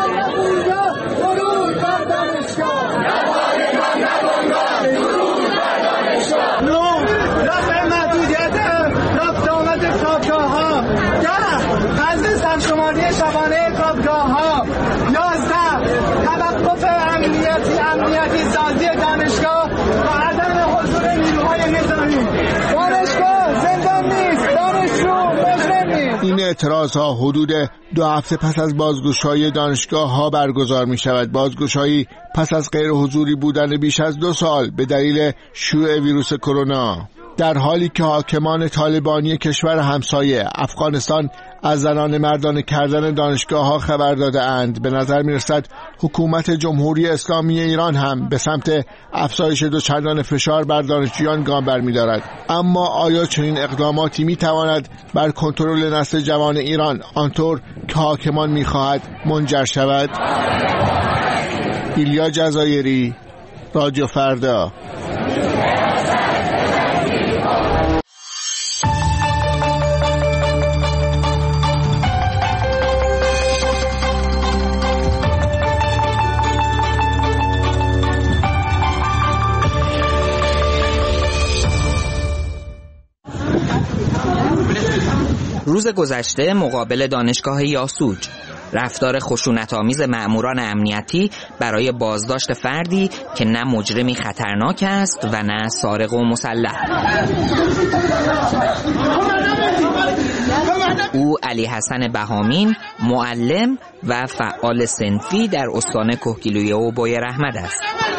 شماره شبانه خوابگاه ها، یازده توقف امنیتی امنیتی سازی دانشگاه و عدم حضور نیروهای نظامی. دانشگاه زندان نیست، دانشجو مجرم نیست. این اعتراض ها حدود دو هفته پس از بازگشایی دانشگاه ها برگزار می شود. بازگشایی پس از غیر حضوری بودن بیش از دو سال به دلیل شیوع ویروس کرونا، در حالی که حاکمان طالبانی کشور همسایه افغانستان از زنان مردانه کردن دانشگاه ها خبر داده اند. به نظر می رسد حکومت جمهوری اسلامی ایران هم به سمت افزایش دوچندان فشار بر دانشجویان گام برمی دارد. اما آیا چنین اقداماتی می تواند بر کنترل نسل جوان ایران آنطور که حاکمان می خواهد منجر شود؟ ایلیا جزایری، رادیو فردا. روز گذشته مقابل دانشگاه یاسوج، رفتار خشونت‌آمیز مأموران امنیتی برای بازداشت فردی که نه مجرمی خطرناک است و نه سارق و مسلح. او علی حسن بهامین، معلم و فعال صنفی در استان کهگیلویه و بوی رحمت است.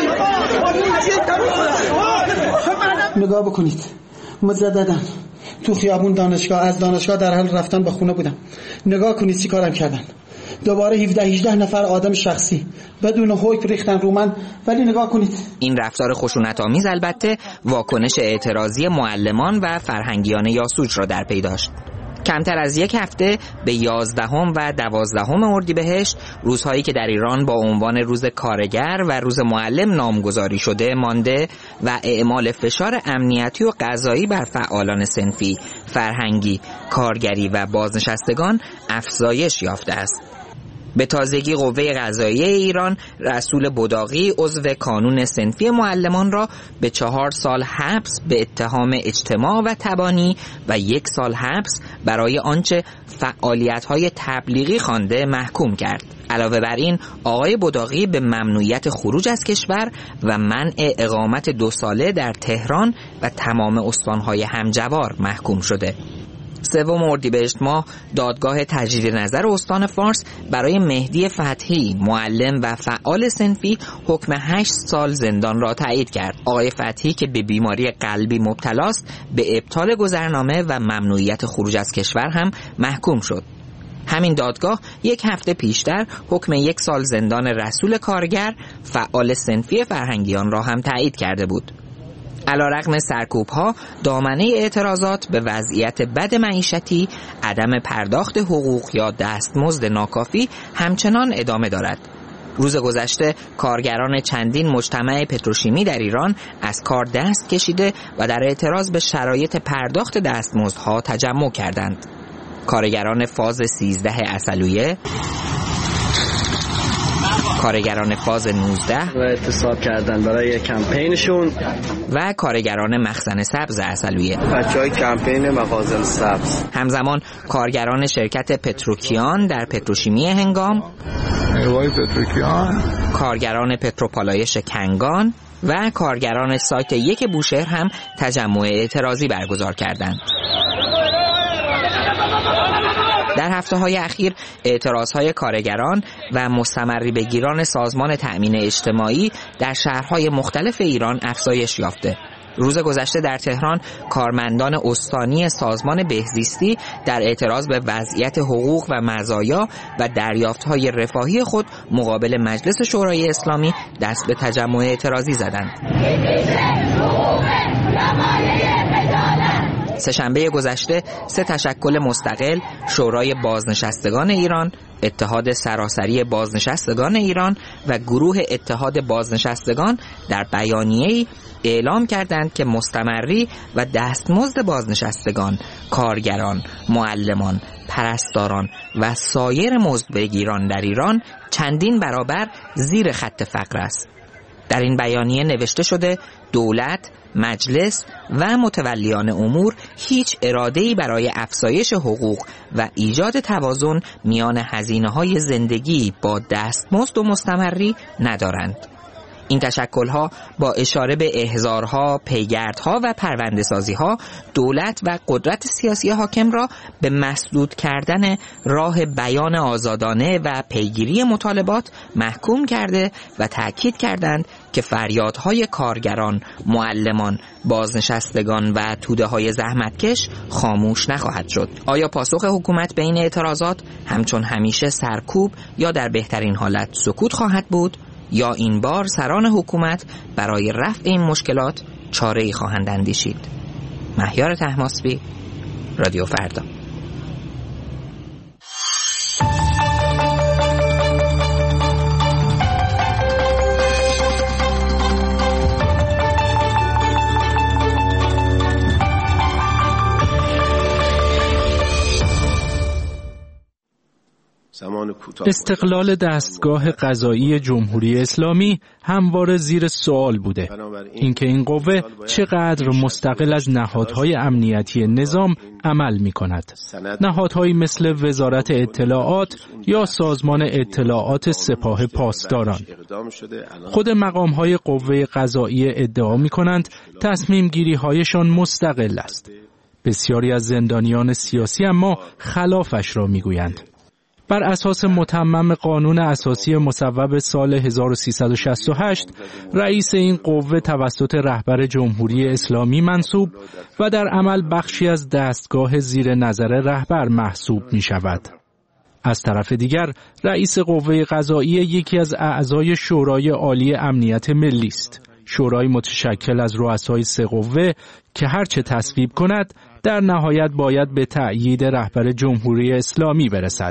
نگاه بکنید، مجدداً تو خیابون دانشگاه از دانشگاه در حال رفتن به خونه بودم. نگاه کنید چی کارم کردن. دوباره هفده هجده نفر آدم شخصی بدون حکم ریختن رو من. ولی نگاه کنید، این رفتار خشونت‌آمیز البته واکنش اعتراضی معلمان و فرهنگیان یاسوج را در پی داشت. کمتر از یک هفته به یازدهم و دوازدهم اردیبهشت، روزهایی که در ایران با عنوان روز کارگر و روز معلم نامگذاری شده مانده و اعمال فشار امنیتی و قضایی بر فعالان صنفی، فرهنگی، کارگری و بازنشستگان افزایش یافته است. به تازگی قوه قضاییه ایران رسول بداغی عضو کانون صنفی معلمان را به چهار سال حبس به اتهام اجتماع و تبانی و یک سال حبس برای آنچه فعالیت‌های تبلیغی خوانده محکوم کرد. علاوه بر این آقای بداغی به ممنوعیت خروج از کشور و منع اقامت دو ساله در تهران و تمام استان‌های همجوار محکوم شده. سوم اردیبهشت ماه دادگاه تجدید نظر استان فارس برای مهدی فتحی، معلم و فعال صنفی، حکم هشت سال زندان را تایید کرد. آقای فتحی که به بیماری قلبی مبتلاست به ابطال گذرنامه و ممنوعیت خروج از کشور هم محکوم شد. همین دادگاه یک هفته پیشتر حکم یک سال زندان رسول کارگر، فعال صنفی فرهنگیان را هم تایید کرده بود. علیرغم سرکوب‌ها، دامنه اعتراضات به وضعیت بد معیشتی، عدم پرداخت حقوق یا دستمزد ناکافی همچنان ادامه دارد. روز گذشته کارگران چندین مجتمع پتروشیمی در ایران از کار دست کشیده و در اعتراض به شرایط پرداخت دستمزدها تجمع کردند. کارگران فاز سیزده عسلویه، کارگران فاز نوزده و اعتصاب کردن برای کمپینشون و کارگران مخزن سبز عسلویه، بچهای کمپین مخازن سبز. همزمان کارگران شرکت پتروکیان در پتروشیمی هنگام، نیروهای پتروکیان، کارگران پتروپالایش کنگان و کارگران سایت یک بوشهر هم تجمع اعتراضی برگزار کردند. در هفته‌های اخیر اعتراضهای کارگران و مستمری بگیران سازمان تأمین اجتماعی در شهرهای مختلف ایران افزایش یافته. روز گذشته در تهران کارمندان استانی سازمان بهزیستی در اعتراض به وضعیت حقوق و مزایا و دریافت‌های رفاهی خود مقابل مجلس شورای اسلامی دست به تجمع اعتراضی زدند. سه‌شنبه گذشته سه تشکل مستقل، شورای بازنشستگان ایران، اتحاد سراسری بازنشستگان ایران و گروه اتحاد بازنشستگان در بیانیه‌ای اعلام کردند که مستمری و دستمزد بازنشستگان، کارگران، معلمان، پرستاران و سایر مزدبگیران در ایران چندین برابر زیر خط فقر است. در این بیانیه نوشته شده دولت، مجلس و متولیان امور هیچ اراده‌ای برای افزایش حقوق و ایجاد توازن میان هزینه‌های زندگی با دستمزد و مستمری ندارند. این تشکل‌ها با اشاره به احضارها، پیگردها و پرونده‌سازی‌ها دولت و قدرت سیاسی حاکم را به مسدود کردن راه بیان آزادانه و پیگیری مطالبات محکوم کرده و تأکید کردند که فریادهای کارگران، معلمان، بازنشستگان و توده‌های زحمتکش خاموش نخواهد شد. آیا پاسخ حکومت به این اعتراضات همچون همیشه سرکوب یا در بهترین حالت سکوت خواهد بود؟ یا این بار سران حکومت برای رفع این مشکلات چاره‌ای خواهند اندیشید؟ مهیار طهماسبی، رادیو فردا. استقلال دستگاه قضایی جمهوری اسلامی همواره زیر سوال بوده. اینکه این قوه چقدر مستقل از نهادهای امنیتی نظام عمل می کند. نهادهایی مثل وزارت اطلاعات یا سازمان اطلاعات سپاه پاسداران. خود مقامهای قوه قضایی ادعا می کنند تصمیم گیری هایشان مستقل است. بسیاری از زندانیان سیاسی اما خلافش را می گویند. بر اساس متمم قانون اساسی مصوب سال هزار و سیصد و شصت و هشت رئیس این قوه توسط رهبر جمهوری اسلامی منصوب و در عمل بخشی از دستگاه زیر نظر رهبر محسوب می شود. از طرف دیگر رئیس قوه قضایی یکی از اعضای شورای عالی امنیت ملی است. شورای متشکل از رؤسای سه قوه که هرچه تصویب کند در نهایت باید به تأیید رهبر جمهوری اسلامی برسد.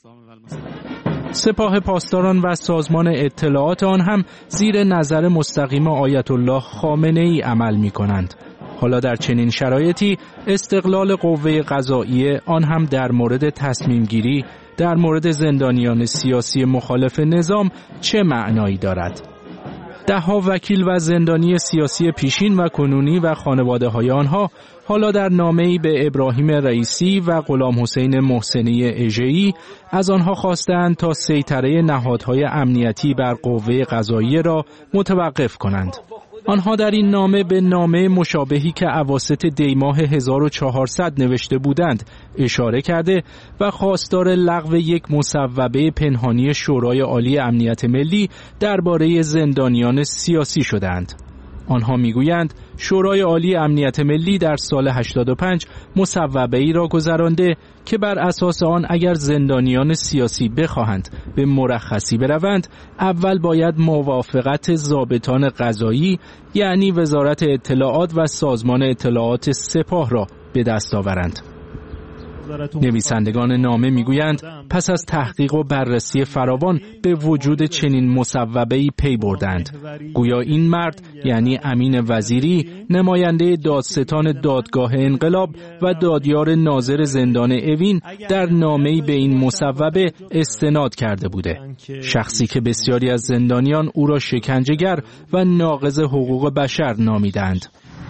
سپاه پاسداران و سازمان اطلاعات آن هم زیر نظر مستقیم آیت الله خامنه‌ای عمل می کنند. حالا در چنین شرایطی استقلال قوه قضایی آن هم در مورد تصمیم گیری در مورد زندانیان سیاسی مخالف نظام چه معنایی دارد؟ ده ها وکیل و زندانی سیاسی پیشین و کنونی و خانواده های آنها حالا در نامه‌ای به ابراهیم رئیسی و غلام حسین محسنی اژه‌ای از آنها خواستند تا سیطره نهادهای امنیتی بر قوه قضاییه را متوقف کنند. آنها در این نامه به نامه مشابهی که اواسط دیماه هزار و چهارصد نوشته بودند اشاره کرده و خواستار لغو یک مصوبه پنهانی شورای عالی امنیت ملی درباره زندانیان سیاسی شدند. آنها میگویند شورای عالی امنیت ملی در سال هشتاد و پنج مصوبه‌ای را گذرانده که بر اساس آن اگر زندانیان سیاسی بخواهند به مرخصی بروند اول باید موافقت ضابطان قضایی یعنی وزارت اطلاعات و سازمان اطلاعات سپاه را به دست آورند. نویسندگان نامه میگویند پس از تحقیق و بررسی فراوان به وجود چنین مصوبه‌ای پی بردند. گویا این مرد یعنی امین وزیری نماینده دادستان دادگاه انقلاب و دادیار ناظر زندان اوین در نامه‌ای به این مصوبه استناد کرده بوده. شخصی که بسیاری از زندانیان او را شکنجهگر و ناقض حقوق بشر نامیدند.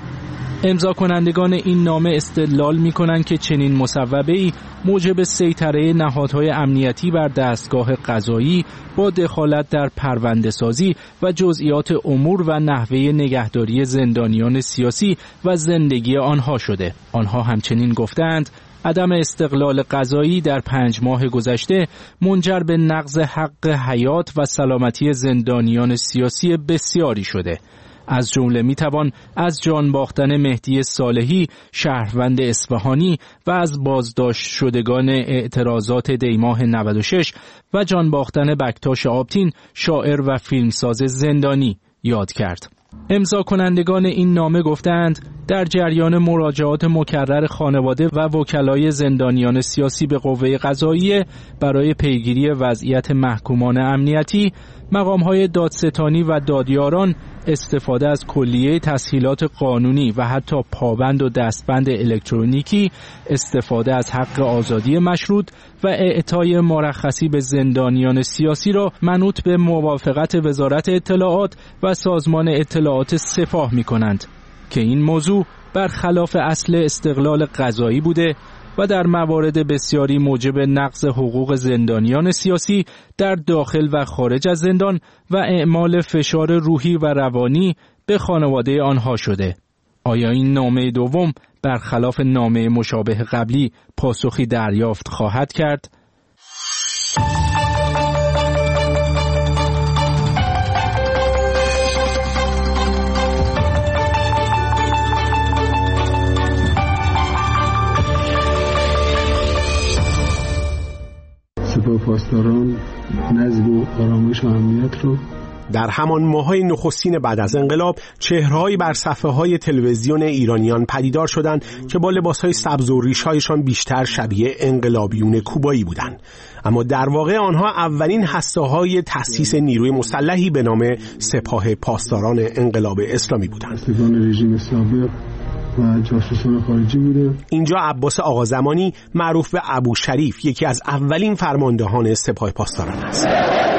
امضا کنندگان این نامه استدلال می کنند که چنین مصوبه‌ای موجب سیطره نهادهای امنیتی بر دستگاه قضایی با دخالت در پرونده‌سازی و جزئیات امور و نحوه نگهداری زندانیان سیاسی و زندگی آنها شده. آنها همچنین گفتند عدم استقلال قضایی در پنج ماه گذشته منجر به نقض حق حیات و سلامتی زندانیان سیاسی بسیاری شده. از جمله میتوان از جان باختن مهدی صالحی شهروند اصفهانی و از بازداشت شدگان اعتراضات دیماه نود و شش و جان باختن بکتاش آبتین شاعر و فیلمساز زندانی یاد کرد. امضا کنندگان این نامه گفتند در جریان مراجعات مکرر خانواده و وکلای زندانیان سیاسی به قوه قضاییه برای پیگیری وضعیت محکومان امنیتی، مقام‌های دادستانی و دادیاران استفاده از کلیه تسهیلات قانونی و حتی پابند و دستبند الکترونیکی، استفاده از حق آزادی مشروط و اعطای مرخصی به زندانیان سیاسی را منوط به موافقت وزارت اطلاعات و سازمان اطلاعات سپاه می‌کنند که این موضوع برخلاف اصل استقلال قضایی بوده و در موارد بسیاری موجب نقض حقوق زندانیان سیاسی در داخل و خارج از زندان و اعمال فشار روحی و روانی به خانواده آنها شده. آیا این نامه دوم برخلاف نامه مشابه قبلی پاسخی دریافت خواهد کرد؟ سپاه پاسداران نظم و آرامش و امنیت رو در همان ماه‌های نخستین بعد از انقلاب چهره‌هایی بر صفحه‌های تلویزیون ایرانیان پدیدار شدند که با لباس‌های سبز و ریش‌هایشان بیشتر شبیه انقلابیون کوبایی بودند، اما در واقع آنها اولین هسته‌های تأسیس نیروی مسلحی به نام سپاه پاسداران انقلاب اسلامی بودند. پاسداران رژیم سابق و جاسوسان خارجی بوده. اینجا عباس آقازمانی معروف به ابو شریف یکی از اولین فرماندهان سپاه پاسداران است.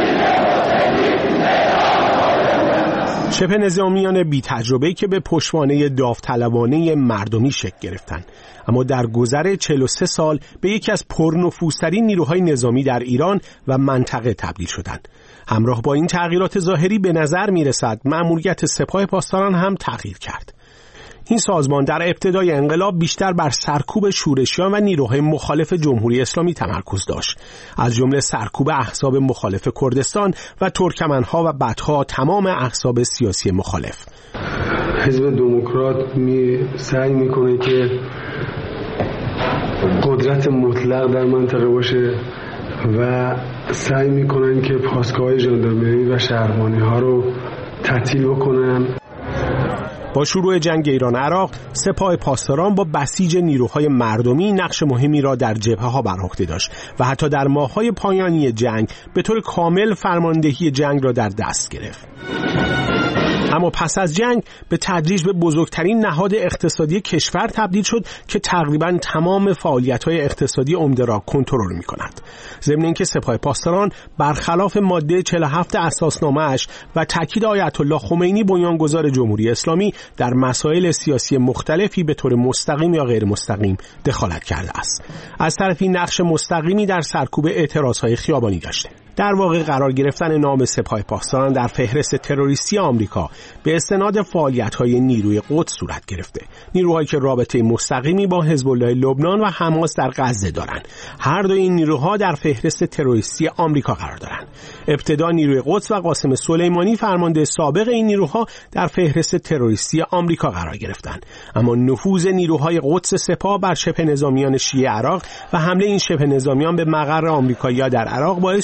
شبه نظامیان بی تجربه‌ای که به پشتوانه داوطلبانه مردمی شکل گرفتند، اما در گذر چهل و سه سال به یکی از پرنفوذترین نیروهای نظامی در ایران و منطقه تبدیل شدند. همراه با این تغییرات ظاهری به نظر می‌رسد مأموریت سپاه پاسداران هم تغییر کرد. این سازمان در ابتدای انقلاب بیشتر بر سرکوب شورشیان و نیروهای مخالف جمهوری اسلامی تمرکز داشت، از جمله سرکوب احزاب مخالف کردستان و ترکمنها و بعدها تمام احزاب سیاسی مخالف. حزب دموکرات می سعی میکنه که قدرت مطلق در منطقه باشه و سعی میکنن که پاسگاه ژاندارمری و شهربانی ها رو تعطیل بکنن. با شروع جنگ ایران عراق، سپاه پاسداران با بسیج نیروهای مردمی نقش مهمی را در جبهه‌ها بر عهده داشت و حتی در ماه‌های پایانی جنگ به طور کامل فرماندهی جنگ را در دست گرفت. اما پس از جنگ به تدریج به بزرگترین نهاد اقتصادی کشور تبدیل شد که تقریباً تمام فعالیت‌های اقتصادی عمده را کنترل می‌کند. ضمن اینکه سپاه پاسداران برخلاف ماده چهل و هفت اساسنامه‌اش و تاکید آیت الله خمینی بنیانگذار جمهوری اسلامی در مسائل سیاسی مختلفی به طور مستقیم یا غیر مستقیم دخالت کرده است. از طرفی نقش مستقیمی در سرکوب اعتراض‌های خیابانی داشته. در واقع قرار گرفتن نام سپاه پاسداران در فهرست تروریستی آمریکا به استناد فعالیت‌های نیروی قدس صورت گرفته، نیروهایی که رابطه مستقیمی با حزب الله لبنان و حماس در غزه دارند. هر دو این نیروها در فهرست تروریستی آمریکا قرار دارند. ابتدا نیروی قدس و قاسم سلیمانی فرمانده سابق این نیروها در فهرست تروریستی آمریکا قرار گرفتند، اما نفوذ نیروهای قدس سپاه بر شبه نظامیان شیعه عراق و حمله این شبه نظامیان به مقر آمریکایی‌ها در عراق باعث شد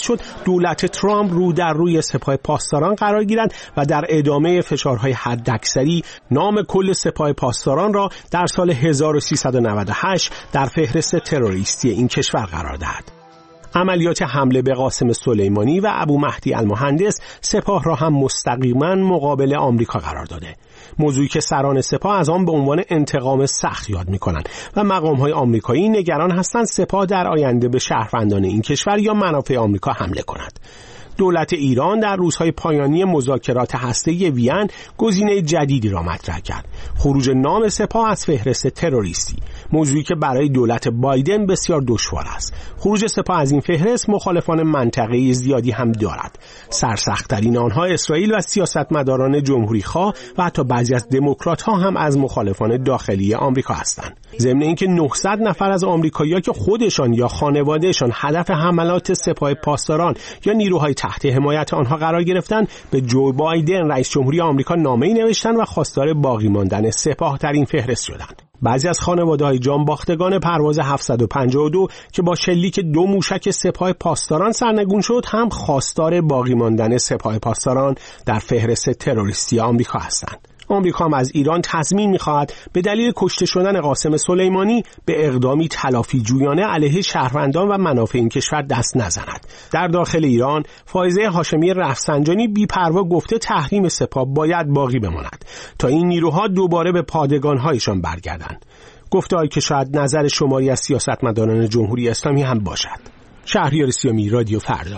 دولت ترامپ رو در روی سپاه پاسداران قرار گیرند و در ادامه فشارهای حداکثری نام کل سپاه پاسداران را در سال هزار و سیصد و نود و هشت در فهرست تروریستی این کشور قرار دهد. عملیات حمله به قاسم سلیمانی و ابو مهدی المهندس سپاه را هم مستقیما مقابل آمریکا قرار داده، موضوعی که سران سپاه از آن به عنوان انتقام سخت یاد می‌کنند و مقام‌های آمریکایی نگران هستند سپاه در آینده به شهروندان این کشور یا منافع آمریکا حمله کند. دولت ایران در روزهای پایانی مذاکرات هسته‌ای وین گزینه جدیدی را مطرح کرد: خروج نام سپاه از فهرست تروریستی، موضوعی که برای دولت بایدن بسیار دشوار است. خروج سپاه از این فهرست مخالفان منطقه‌ای زیادی هم دارد. سرسخت‌ترین آنها اسرائیل و سیاستمداران جمهوری‌خواه و حتی بعضی از دموکرات‌ها هم از مخالفان داخلی آمریکا هستند. ضمن اینکه نهصد نفر از آمریکایی‌ها که خودشان یا خانوادهشان هدف حملات سپاه پاسداران یا نیروهای تحت حمایت آنها قرار گرفتند، به جو بایدن رئیس جمهوری آمریکا نامه‌ای نوشتند و خواستار باقی ماندن سپاه در این فهرست شدند. بعضی از خانواده‌های جانباختگان پرواز هفتصد و پنجاه و دو که با شلیک دو موشک سپاه پاسداران سرنگون شد هم خواستار باقی ماندن سپاه پاسداران در فهرست تروریستی آمریکا هستند. آمریکا هم از ایران تضمین می‌خواهد به دلیل کشته شدن قاسم سلیمانی به اقدامی تلافی جویانه علیه شهروندان و منافع این کشور دست نزند. در داخل ایران فائزه هاشمی رفسنجانی بی‌پروا گفته تحریم سپاه باید باقی بماند تا این نیروها دوباره به پادگان‌هایشان برگردند. گفته‌ای که شاید نظر شماری از سیاستمداران جمهوری اسلامی هم باشد. شهریار سیامی، رادیو فردا.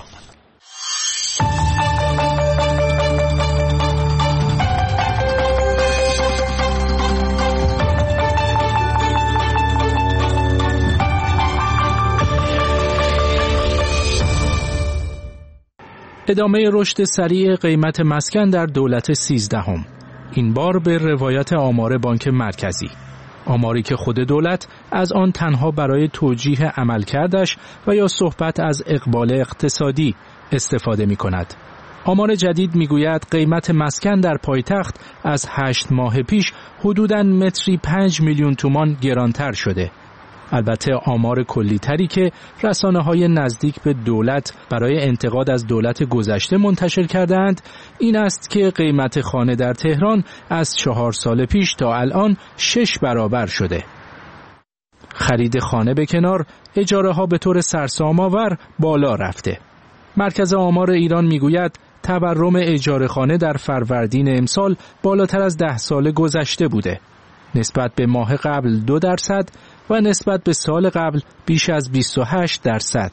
ادامه رشد سریع قیمت مسکن در دولت سیزدهم. این بار به روایت آمار بانک مرکزی، آماری که خود دولت از آن تنها برای توجیه عملکردش و یا صحبت از اقبال اقتصادی استفاده می کند. آمار جدید می گوید قیمت مسکن در پایتخت از هشت ماه پیش حدوداً متری پنج میلیون تومان گرانتر شده. البته آمار کلی تری که رسانه‌های نزدیک به دولت برای انتقاد از دولت گذشته منتشر کردند این است که قیمت خانه در تهران از چهار سال پیش تا الان شش برابر شده. خرید خانه به کنار، اجاره ها به طور سرسام‌آور بالا رفته. مرکز آمار ایران میگوید تورم اجاره خانه در فروردین امسال بالاتر از ده سال گذشته بوده. نسبت به ماه قبل دو درصد و نسبت به سال قبل بیش از بیست و هشت درصد.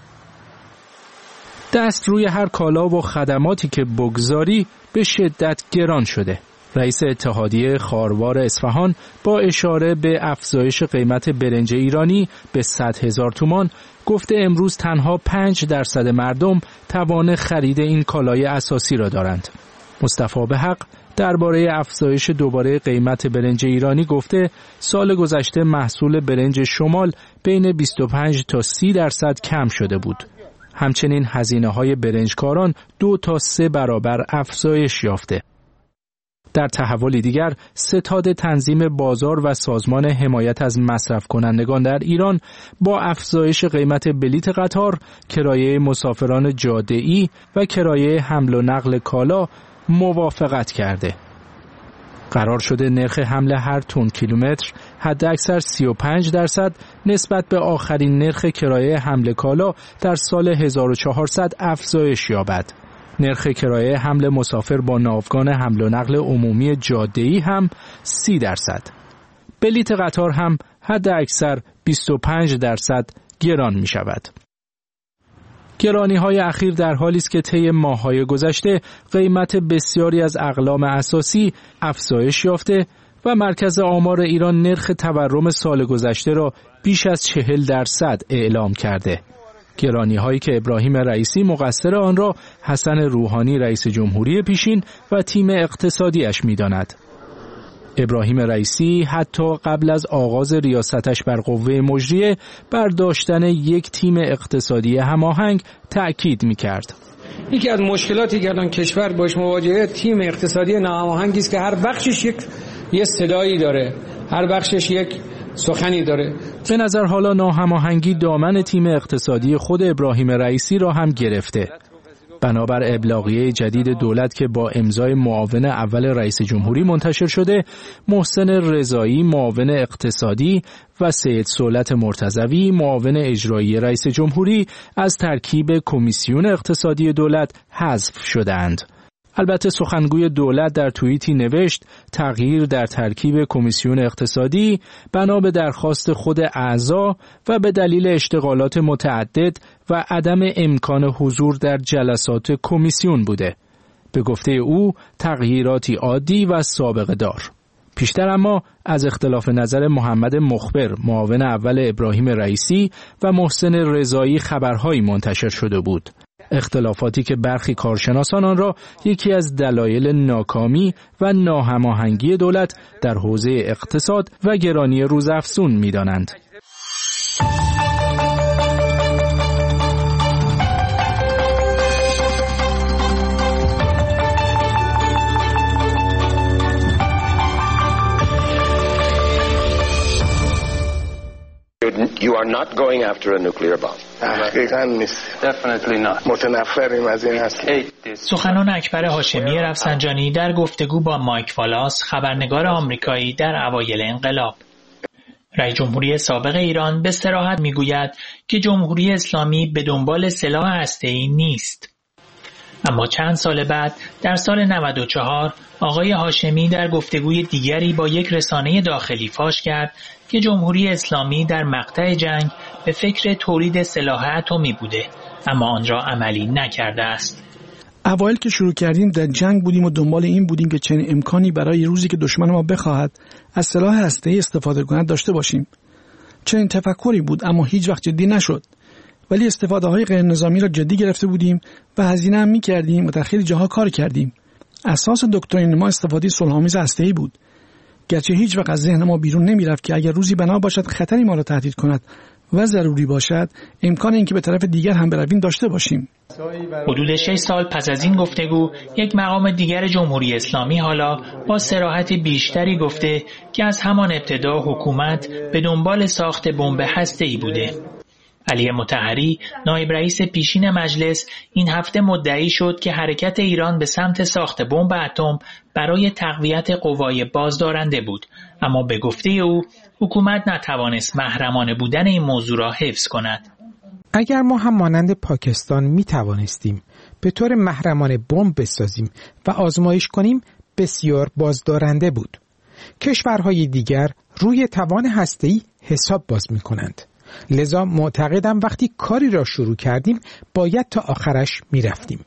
دست روی هر کالا و خدماتی که بگذاری به شدت گران شده. رئیس اتحادیه خاروار اصفهان با اشاره به افزایش قیمت برنج ایرانی به صد هزار تومان گفته امروز تنها پنج درصد مردم توان خرید این کالای اساسی را دارند. مصطفی بحق درباره افزایش دوباره قیمت برنج ایرانی گفته سال گذشته محصول برنج شمال بین بیست و پنج تا سی درصد کم شده بود. همچنین هزینه‌های برنجکاران دو تا سه برابر افزایش یافته. در تحولی دیگر ستاد تنظیم بازار و سازمان حمایت از مصرف کنندگان در ایران با افزایش قیمت بلیت قطار، کرایه مسافران جاده‌ای و کرایه حمل و نقل کالا موافقت کرده. قرار شده نرخ حمل هر تن کیلومتر حداکثر سی و پنج درصد نسبت به آخرین نرخ کرایه حمل کالا در سال هزار و چهارصد افزایش یابد. نرخ کرایه حمل مسافر با ناوگان حمل و نقل عمومی جاده‌ای هم سی درصد. بلیت قطار هم حداکثر بیست و پنج درصد گران می شود. گرانی‌های اخیر در حالی است که طی ماه‌های گذشته قیمت بسیاری از اقلام اساسی افزایش یافته و مرکز آمار ایران نرخ تورم سال گذشته را بیش از چهل درصد اعلام کرده. گرانی‌هایی که ابراهیم رئیسی مقصر آن را حسن روحانی رئیس جمهوری پیشین و تیم اقتصادیش می‌داند. ابراهیم رئیسی حتی قبل از آغاز ریاستش بر قوه مجریه بر داشتن یک تیم اقتصادی هماهنگ تأکید می‌کرد. یکی از مشکلاتی که الان کشور باش مواجهه تیم اقتصادی ناهماهنگی است که هر بخشش یک یه صدایی داره، هر بخشش یک سخنی داره. به نظر حالا ناهماهنگی دامن تیم اقتصادی خود ابراهیم رئیسی را هم گرفته. بنابر ابلاغیه جدید دولت که با امضای معاون اول رئیس جمهوری منتشر شده، محسن رضایی معاون اقتصادی و سید صولت مرتضوی معاون اجرایی رئیس جمهوری از ترکیب کمیسیون اقتصادی دولت حذف شدند. البته سخنگوی دولت در توییتی نوشت تغییر در ترکیب کمیسیون اقتصادی بنا به درخواست خود اعضا و به دلیل اشتغالات متعدد و عدم امکان حضور در جلسات کمیسیون بوده. به گفته او تغییراتی عادی و سابقه دار. پیشتر اما از اختلاف نظر محمد مخبر معاون اول ابراهیم رئیسی و محسن رضایی خبرهایی منتشر شده بود. اختلافاتی که برخی کارشناسان آن را یکی از دلایل ناکامی و ناهماهنگی دولت در حوزه اقتصاد و گرانی روزافزون می‌دانند. You are not going after a nuclear bomb. حقیقاً نیست. Definitely not. متنفریم از این هستیم. سخنان اکبر هاشمی رفسنجانی در گفتگو با مایک والاس خبرنگار آمریکایی در اوایل انقلاب. رئیس جمهوری سابق ایران به صراحت میگوید که جمهوری اسلامی به دنبال سلاح هسته‌ای نیست. اما چند سال بعد در سال نود و چهار آقای هاشمی در گفتگوی دیگری با یک رسانه داخلی فاش کرد که جمهوری اسلامی در مقطع جنگ به فکر تولید سلاح اتمی بوده اما آن را عملی نکرده است. اوایل که شروع کردیم در جنگ بودیم و دنبال این بودیم که چنین امکانی برای روزی که دشمن ما بخواهد از سلاح هسته‌ای استفاده کند داشته باشیم. چنین تفکری بود اما هیچ وقت جدی نشد. ولی استفاده های غیر نظامی را جدی گرفته بودیم و هزینه هم می‌کردیم و در خیلی جاها کار کردیم. اساس دکترین ما استفاده صلح‌آمیز هسته‌ای بود. گرچه هیچ وقت از ذهن ما بیرون نمی‌رفت که اگر روزی بنا باشد خطری ما را تهدید کند و ضروری باشد امکان اینکه به طرف دیگر هم برویم داشته باشیم. حدود شش سال پس از این گفتگو یک مقام دیگر جمهوری اسلامی حالا با صراحت بیشتری گفته که از همان ابتدا حکومت به دنبال ساخت بمب هسته‌ای بوده. علی مطهری نایب رئیس پیشین مجلس این هفته مدعی شد که حرکت ایران به سمت ساخت بمب اتم برای تقویت قوای بازدارنده بود، اما به گفته او حکومت نتوانست محرمانه بودن این موضوع را حفظ کند. اگر ما هم مانند پاکستان می توانستیم به طور محرمانه بمب بسازیم و آزمایش کنیم بسیار بازدارنده بود. کشورهای دیگر روی توان هسته‌ای حساب باز می کنند. لذا معتقدم وقتی کاری را شروع کردیم باید تا آخرش می رفتیم.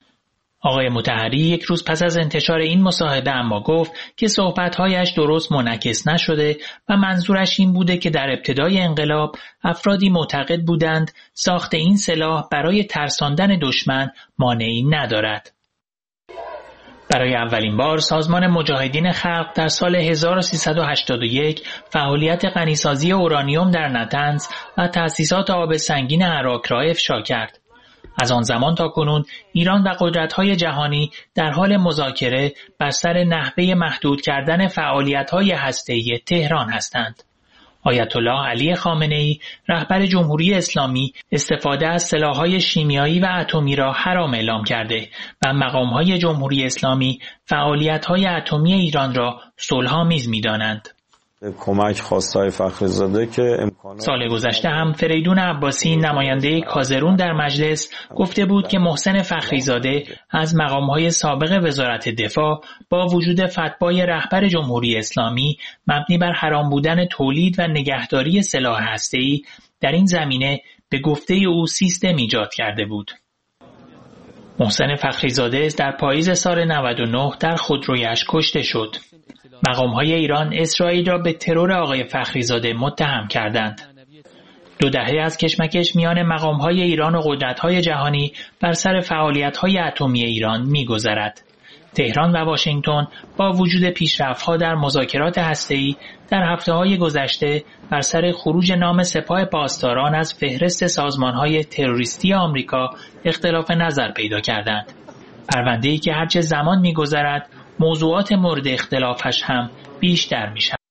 آقای مطهری یک روز پس از انتشار این مصاحبه اما گفت که صحبت‌هایش درست منعکس نشده و منظورش این بوده که در ابتدای انقلاب افرادی معتقد بودند ساخت این سلاح برای ترساندن دشمن مانعی ندارد. برای اولین بار سازمان مجاهدین خلق در سال هزار و سیصد و هشتاد و یک فعالیت غنیسازی اورانیوم در نطنز و تأسیسات آب سنگین عراق را افشا کرد. از آن زمان تا کنون ایران و قدرت‌های جهانی در حال مذاکره بر سر نحوه محدود کردن فعالیت‌های هسته‌ای تهران هستند. آیت الله علی خامنه‌ای رهبر جمهوری اسلامی استفاده از سلاح‌های شیمیایی و اتمی را حرام اعلام کرده و مقام‌های جمهوری اسلامی فعالیت‌های اتمی ایران را صلح‌آمیز می‌دانند. کمک خواستای فخریزاده که امکان سال گذشته هم فریدون عباسی نماینده کازرون در مجلس گفته بود که محسن فخریزاده از مقام‌های سابق وزارت دفاع با وجود فتوای رهبر جمهوری اسلامی مبنی بر حرام بودن تولید و نگهداری سلاح هسته‌ای در این زمینه به گفته او سیستم ایجاد کرده بود. محسن فخریزاده در پاییز سال نود و نه در خودرویش کشته شد. مقام‌های ایران اسرائیل را به ترور آقای فخریزاده متهم کردند. دو دهه از کشمکش میان مقام‌های ایران و قدرت‌های جهانی بر سر فعالیت‌های اتمی ایران می‌گذرد. تهران و واشنگتن با وجود پیشرفت‌ها در مذاکرات هسته‌ای در هفته‌های گذشته بر سر خروج نام سپاه پاسداران از فهرست سازمان‌های تروریستی آمریکا اختلاف نظر پیدا کردند. پرونده‌ای که هرچه زمان می‌گذرد موضوعات مورد اختلافش هم بیشتر می‌شود.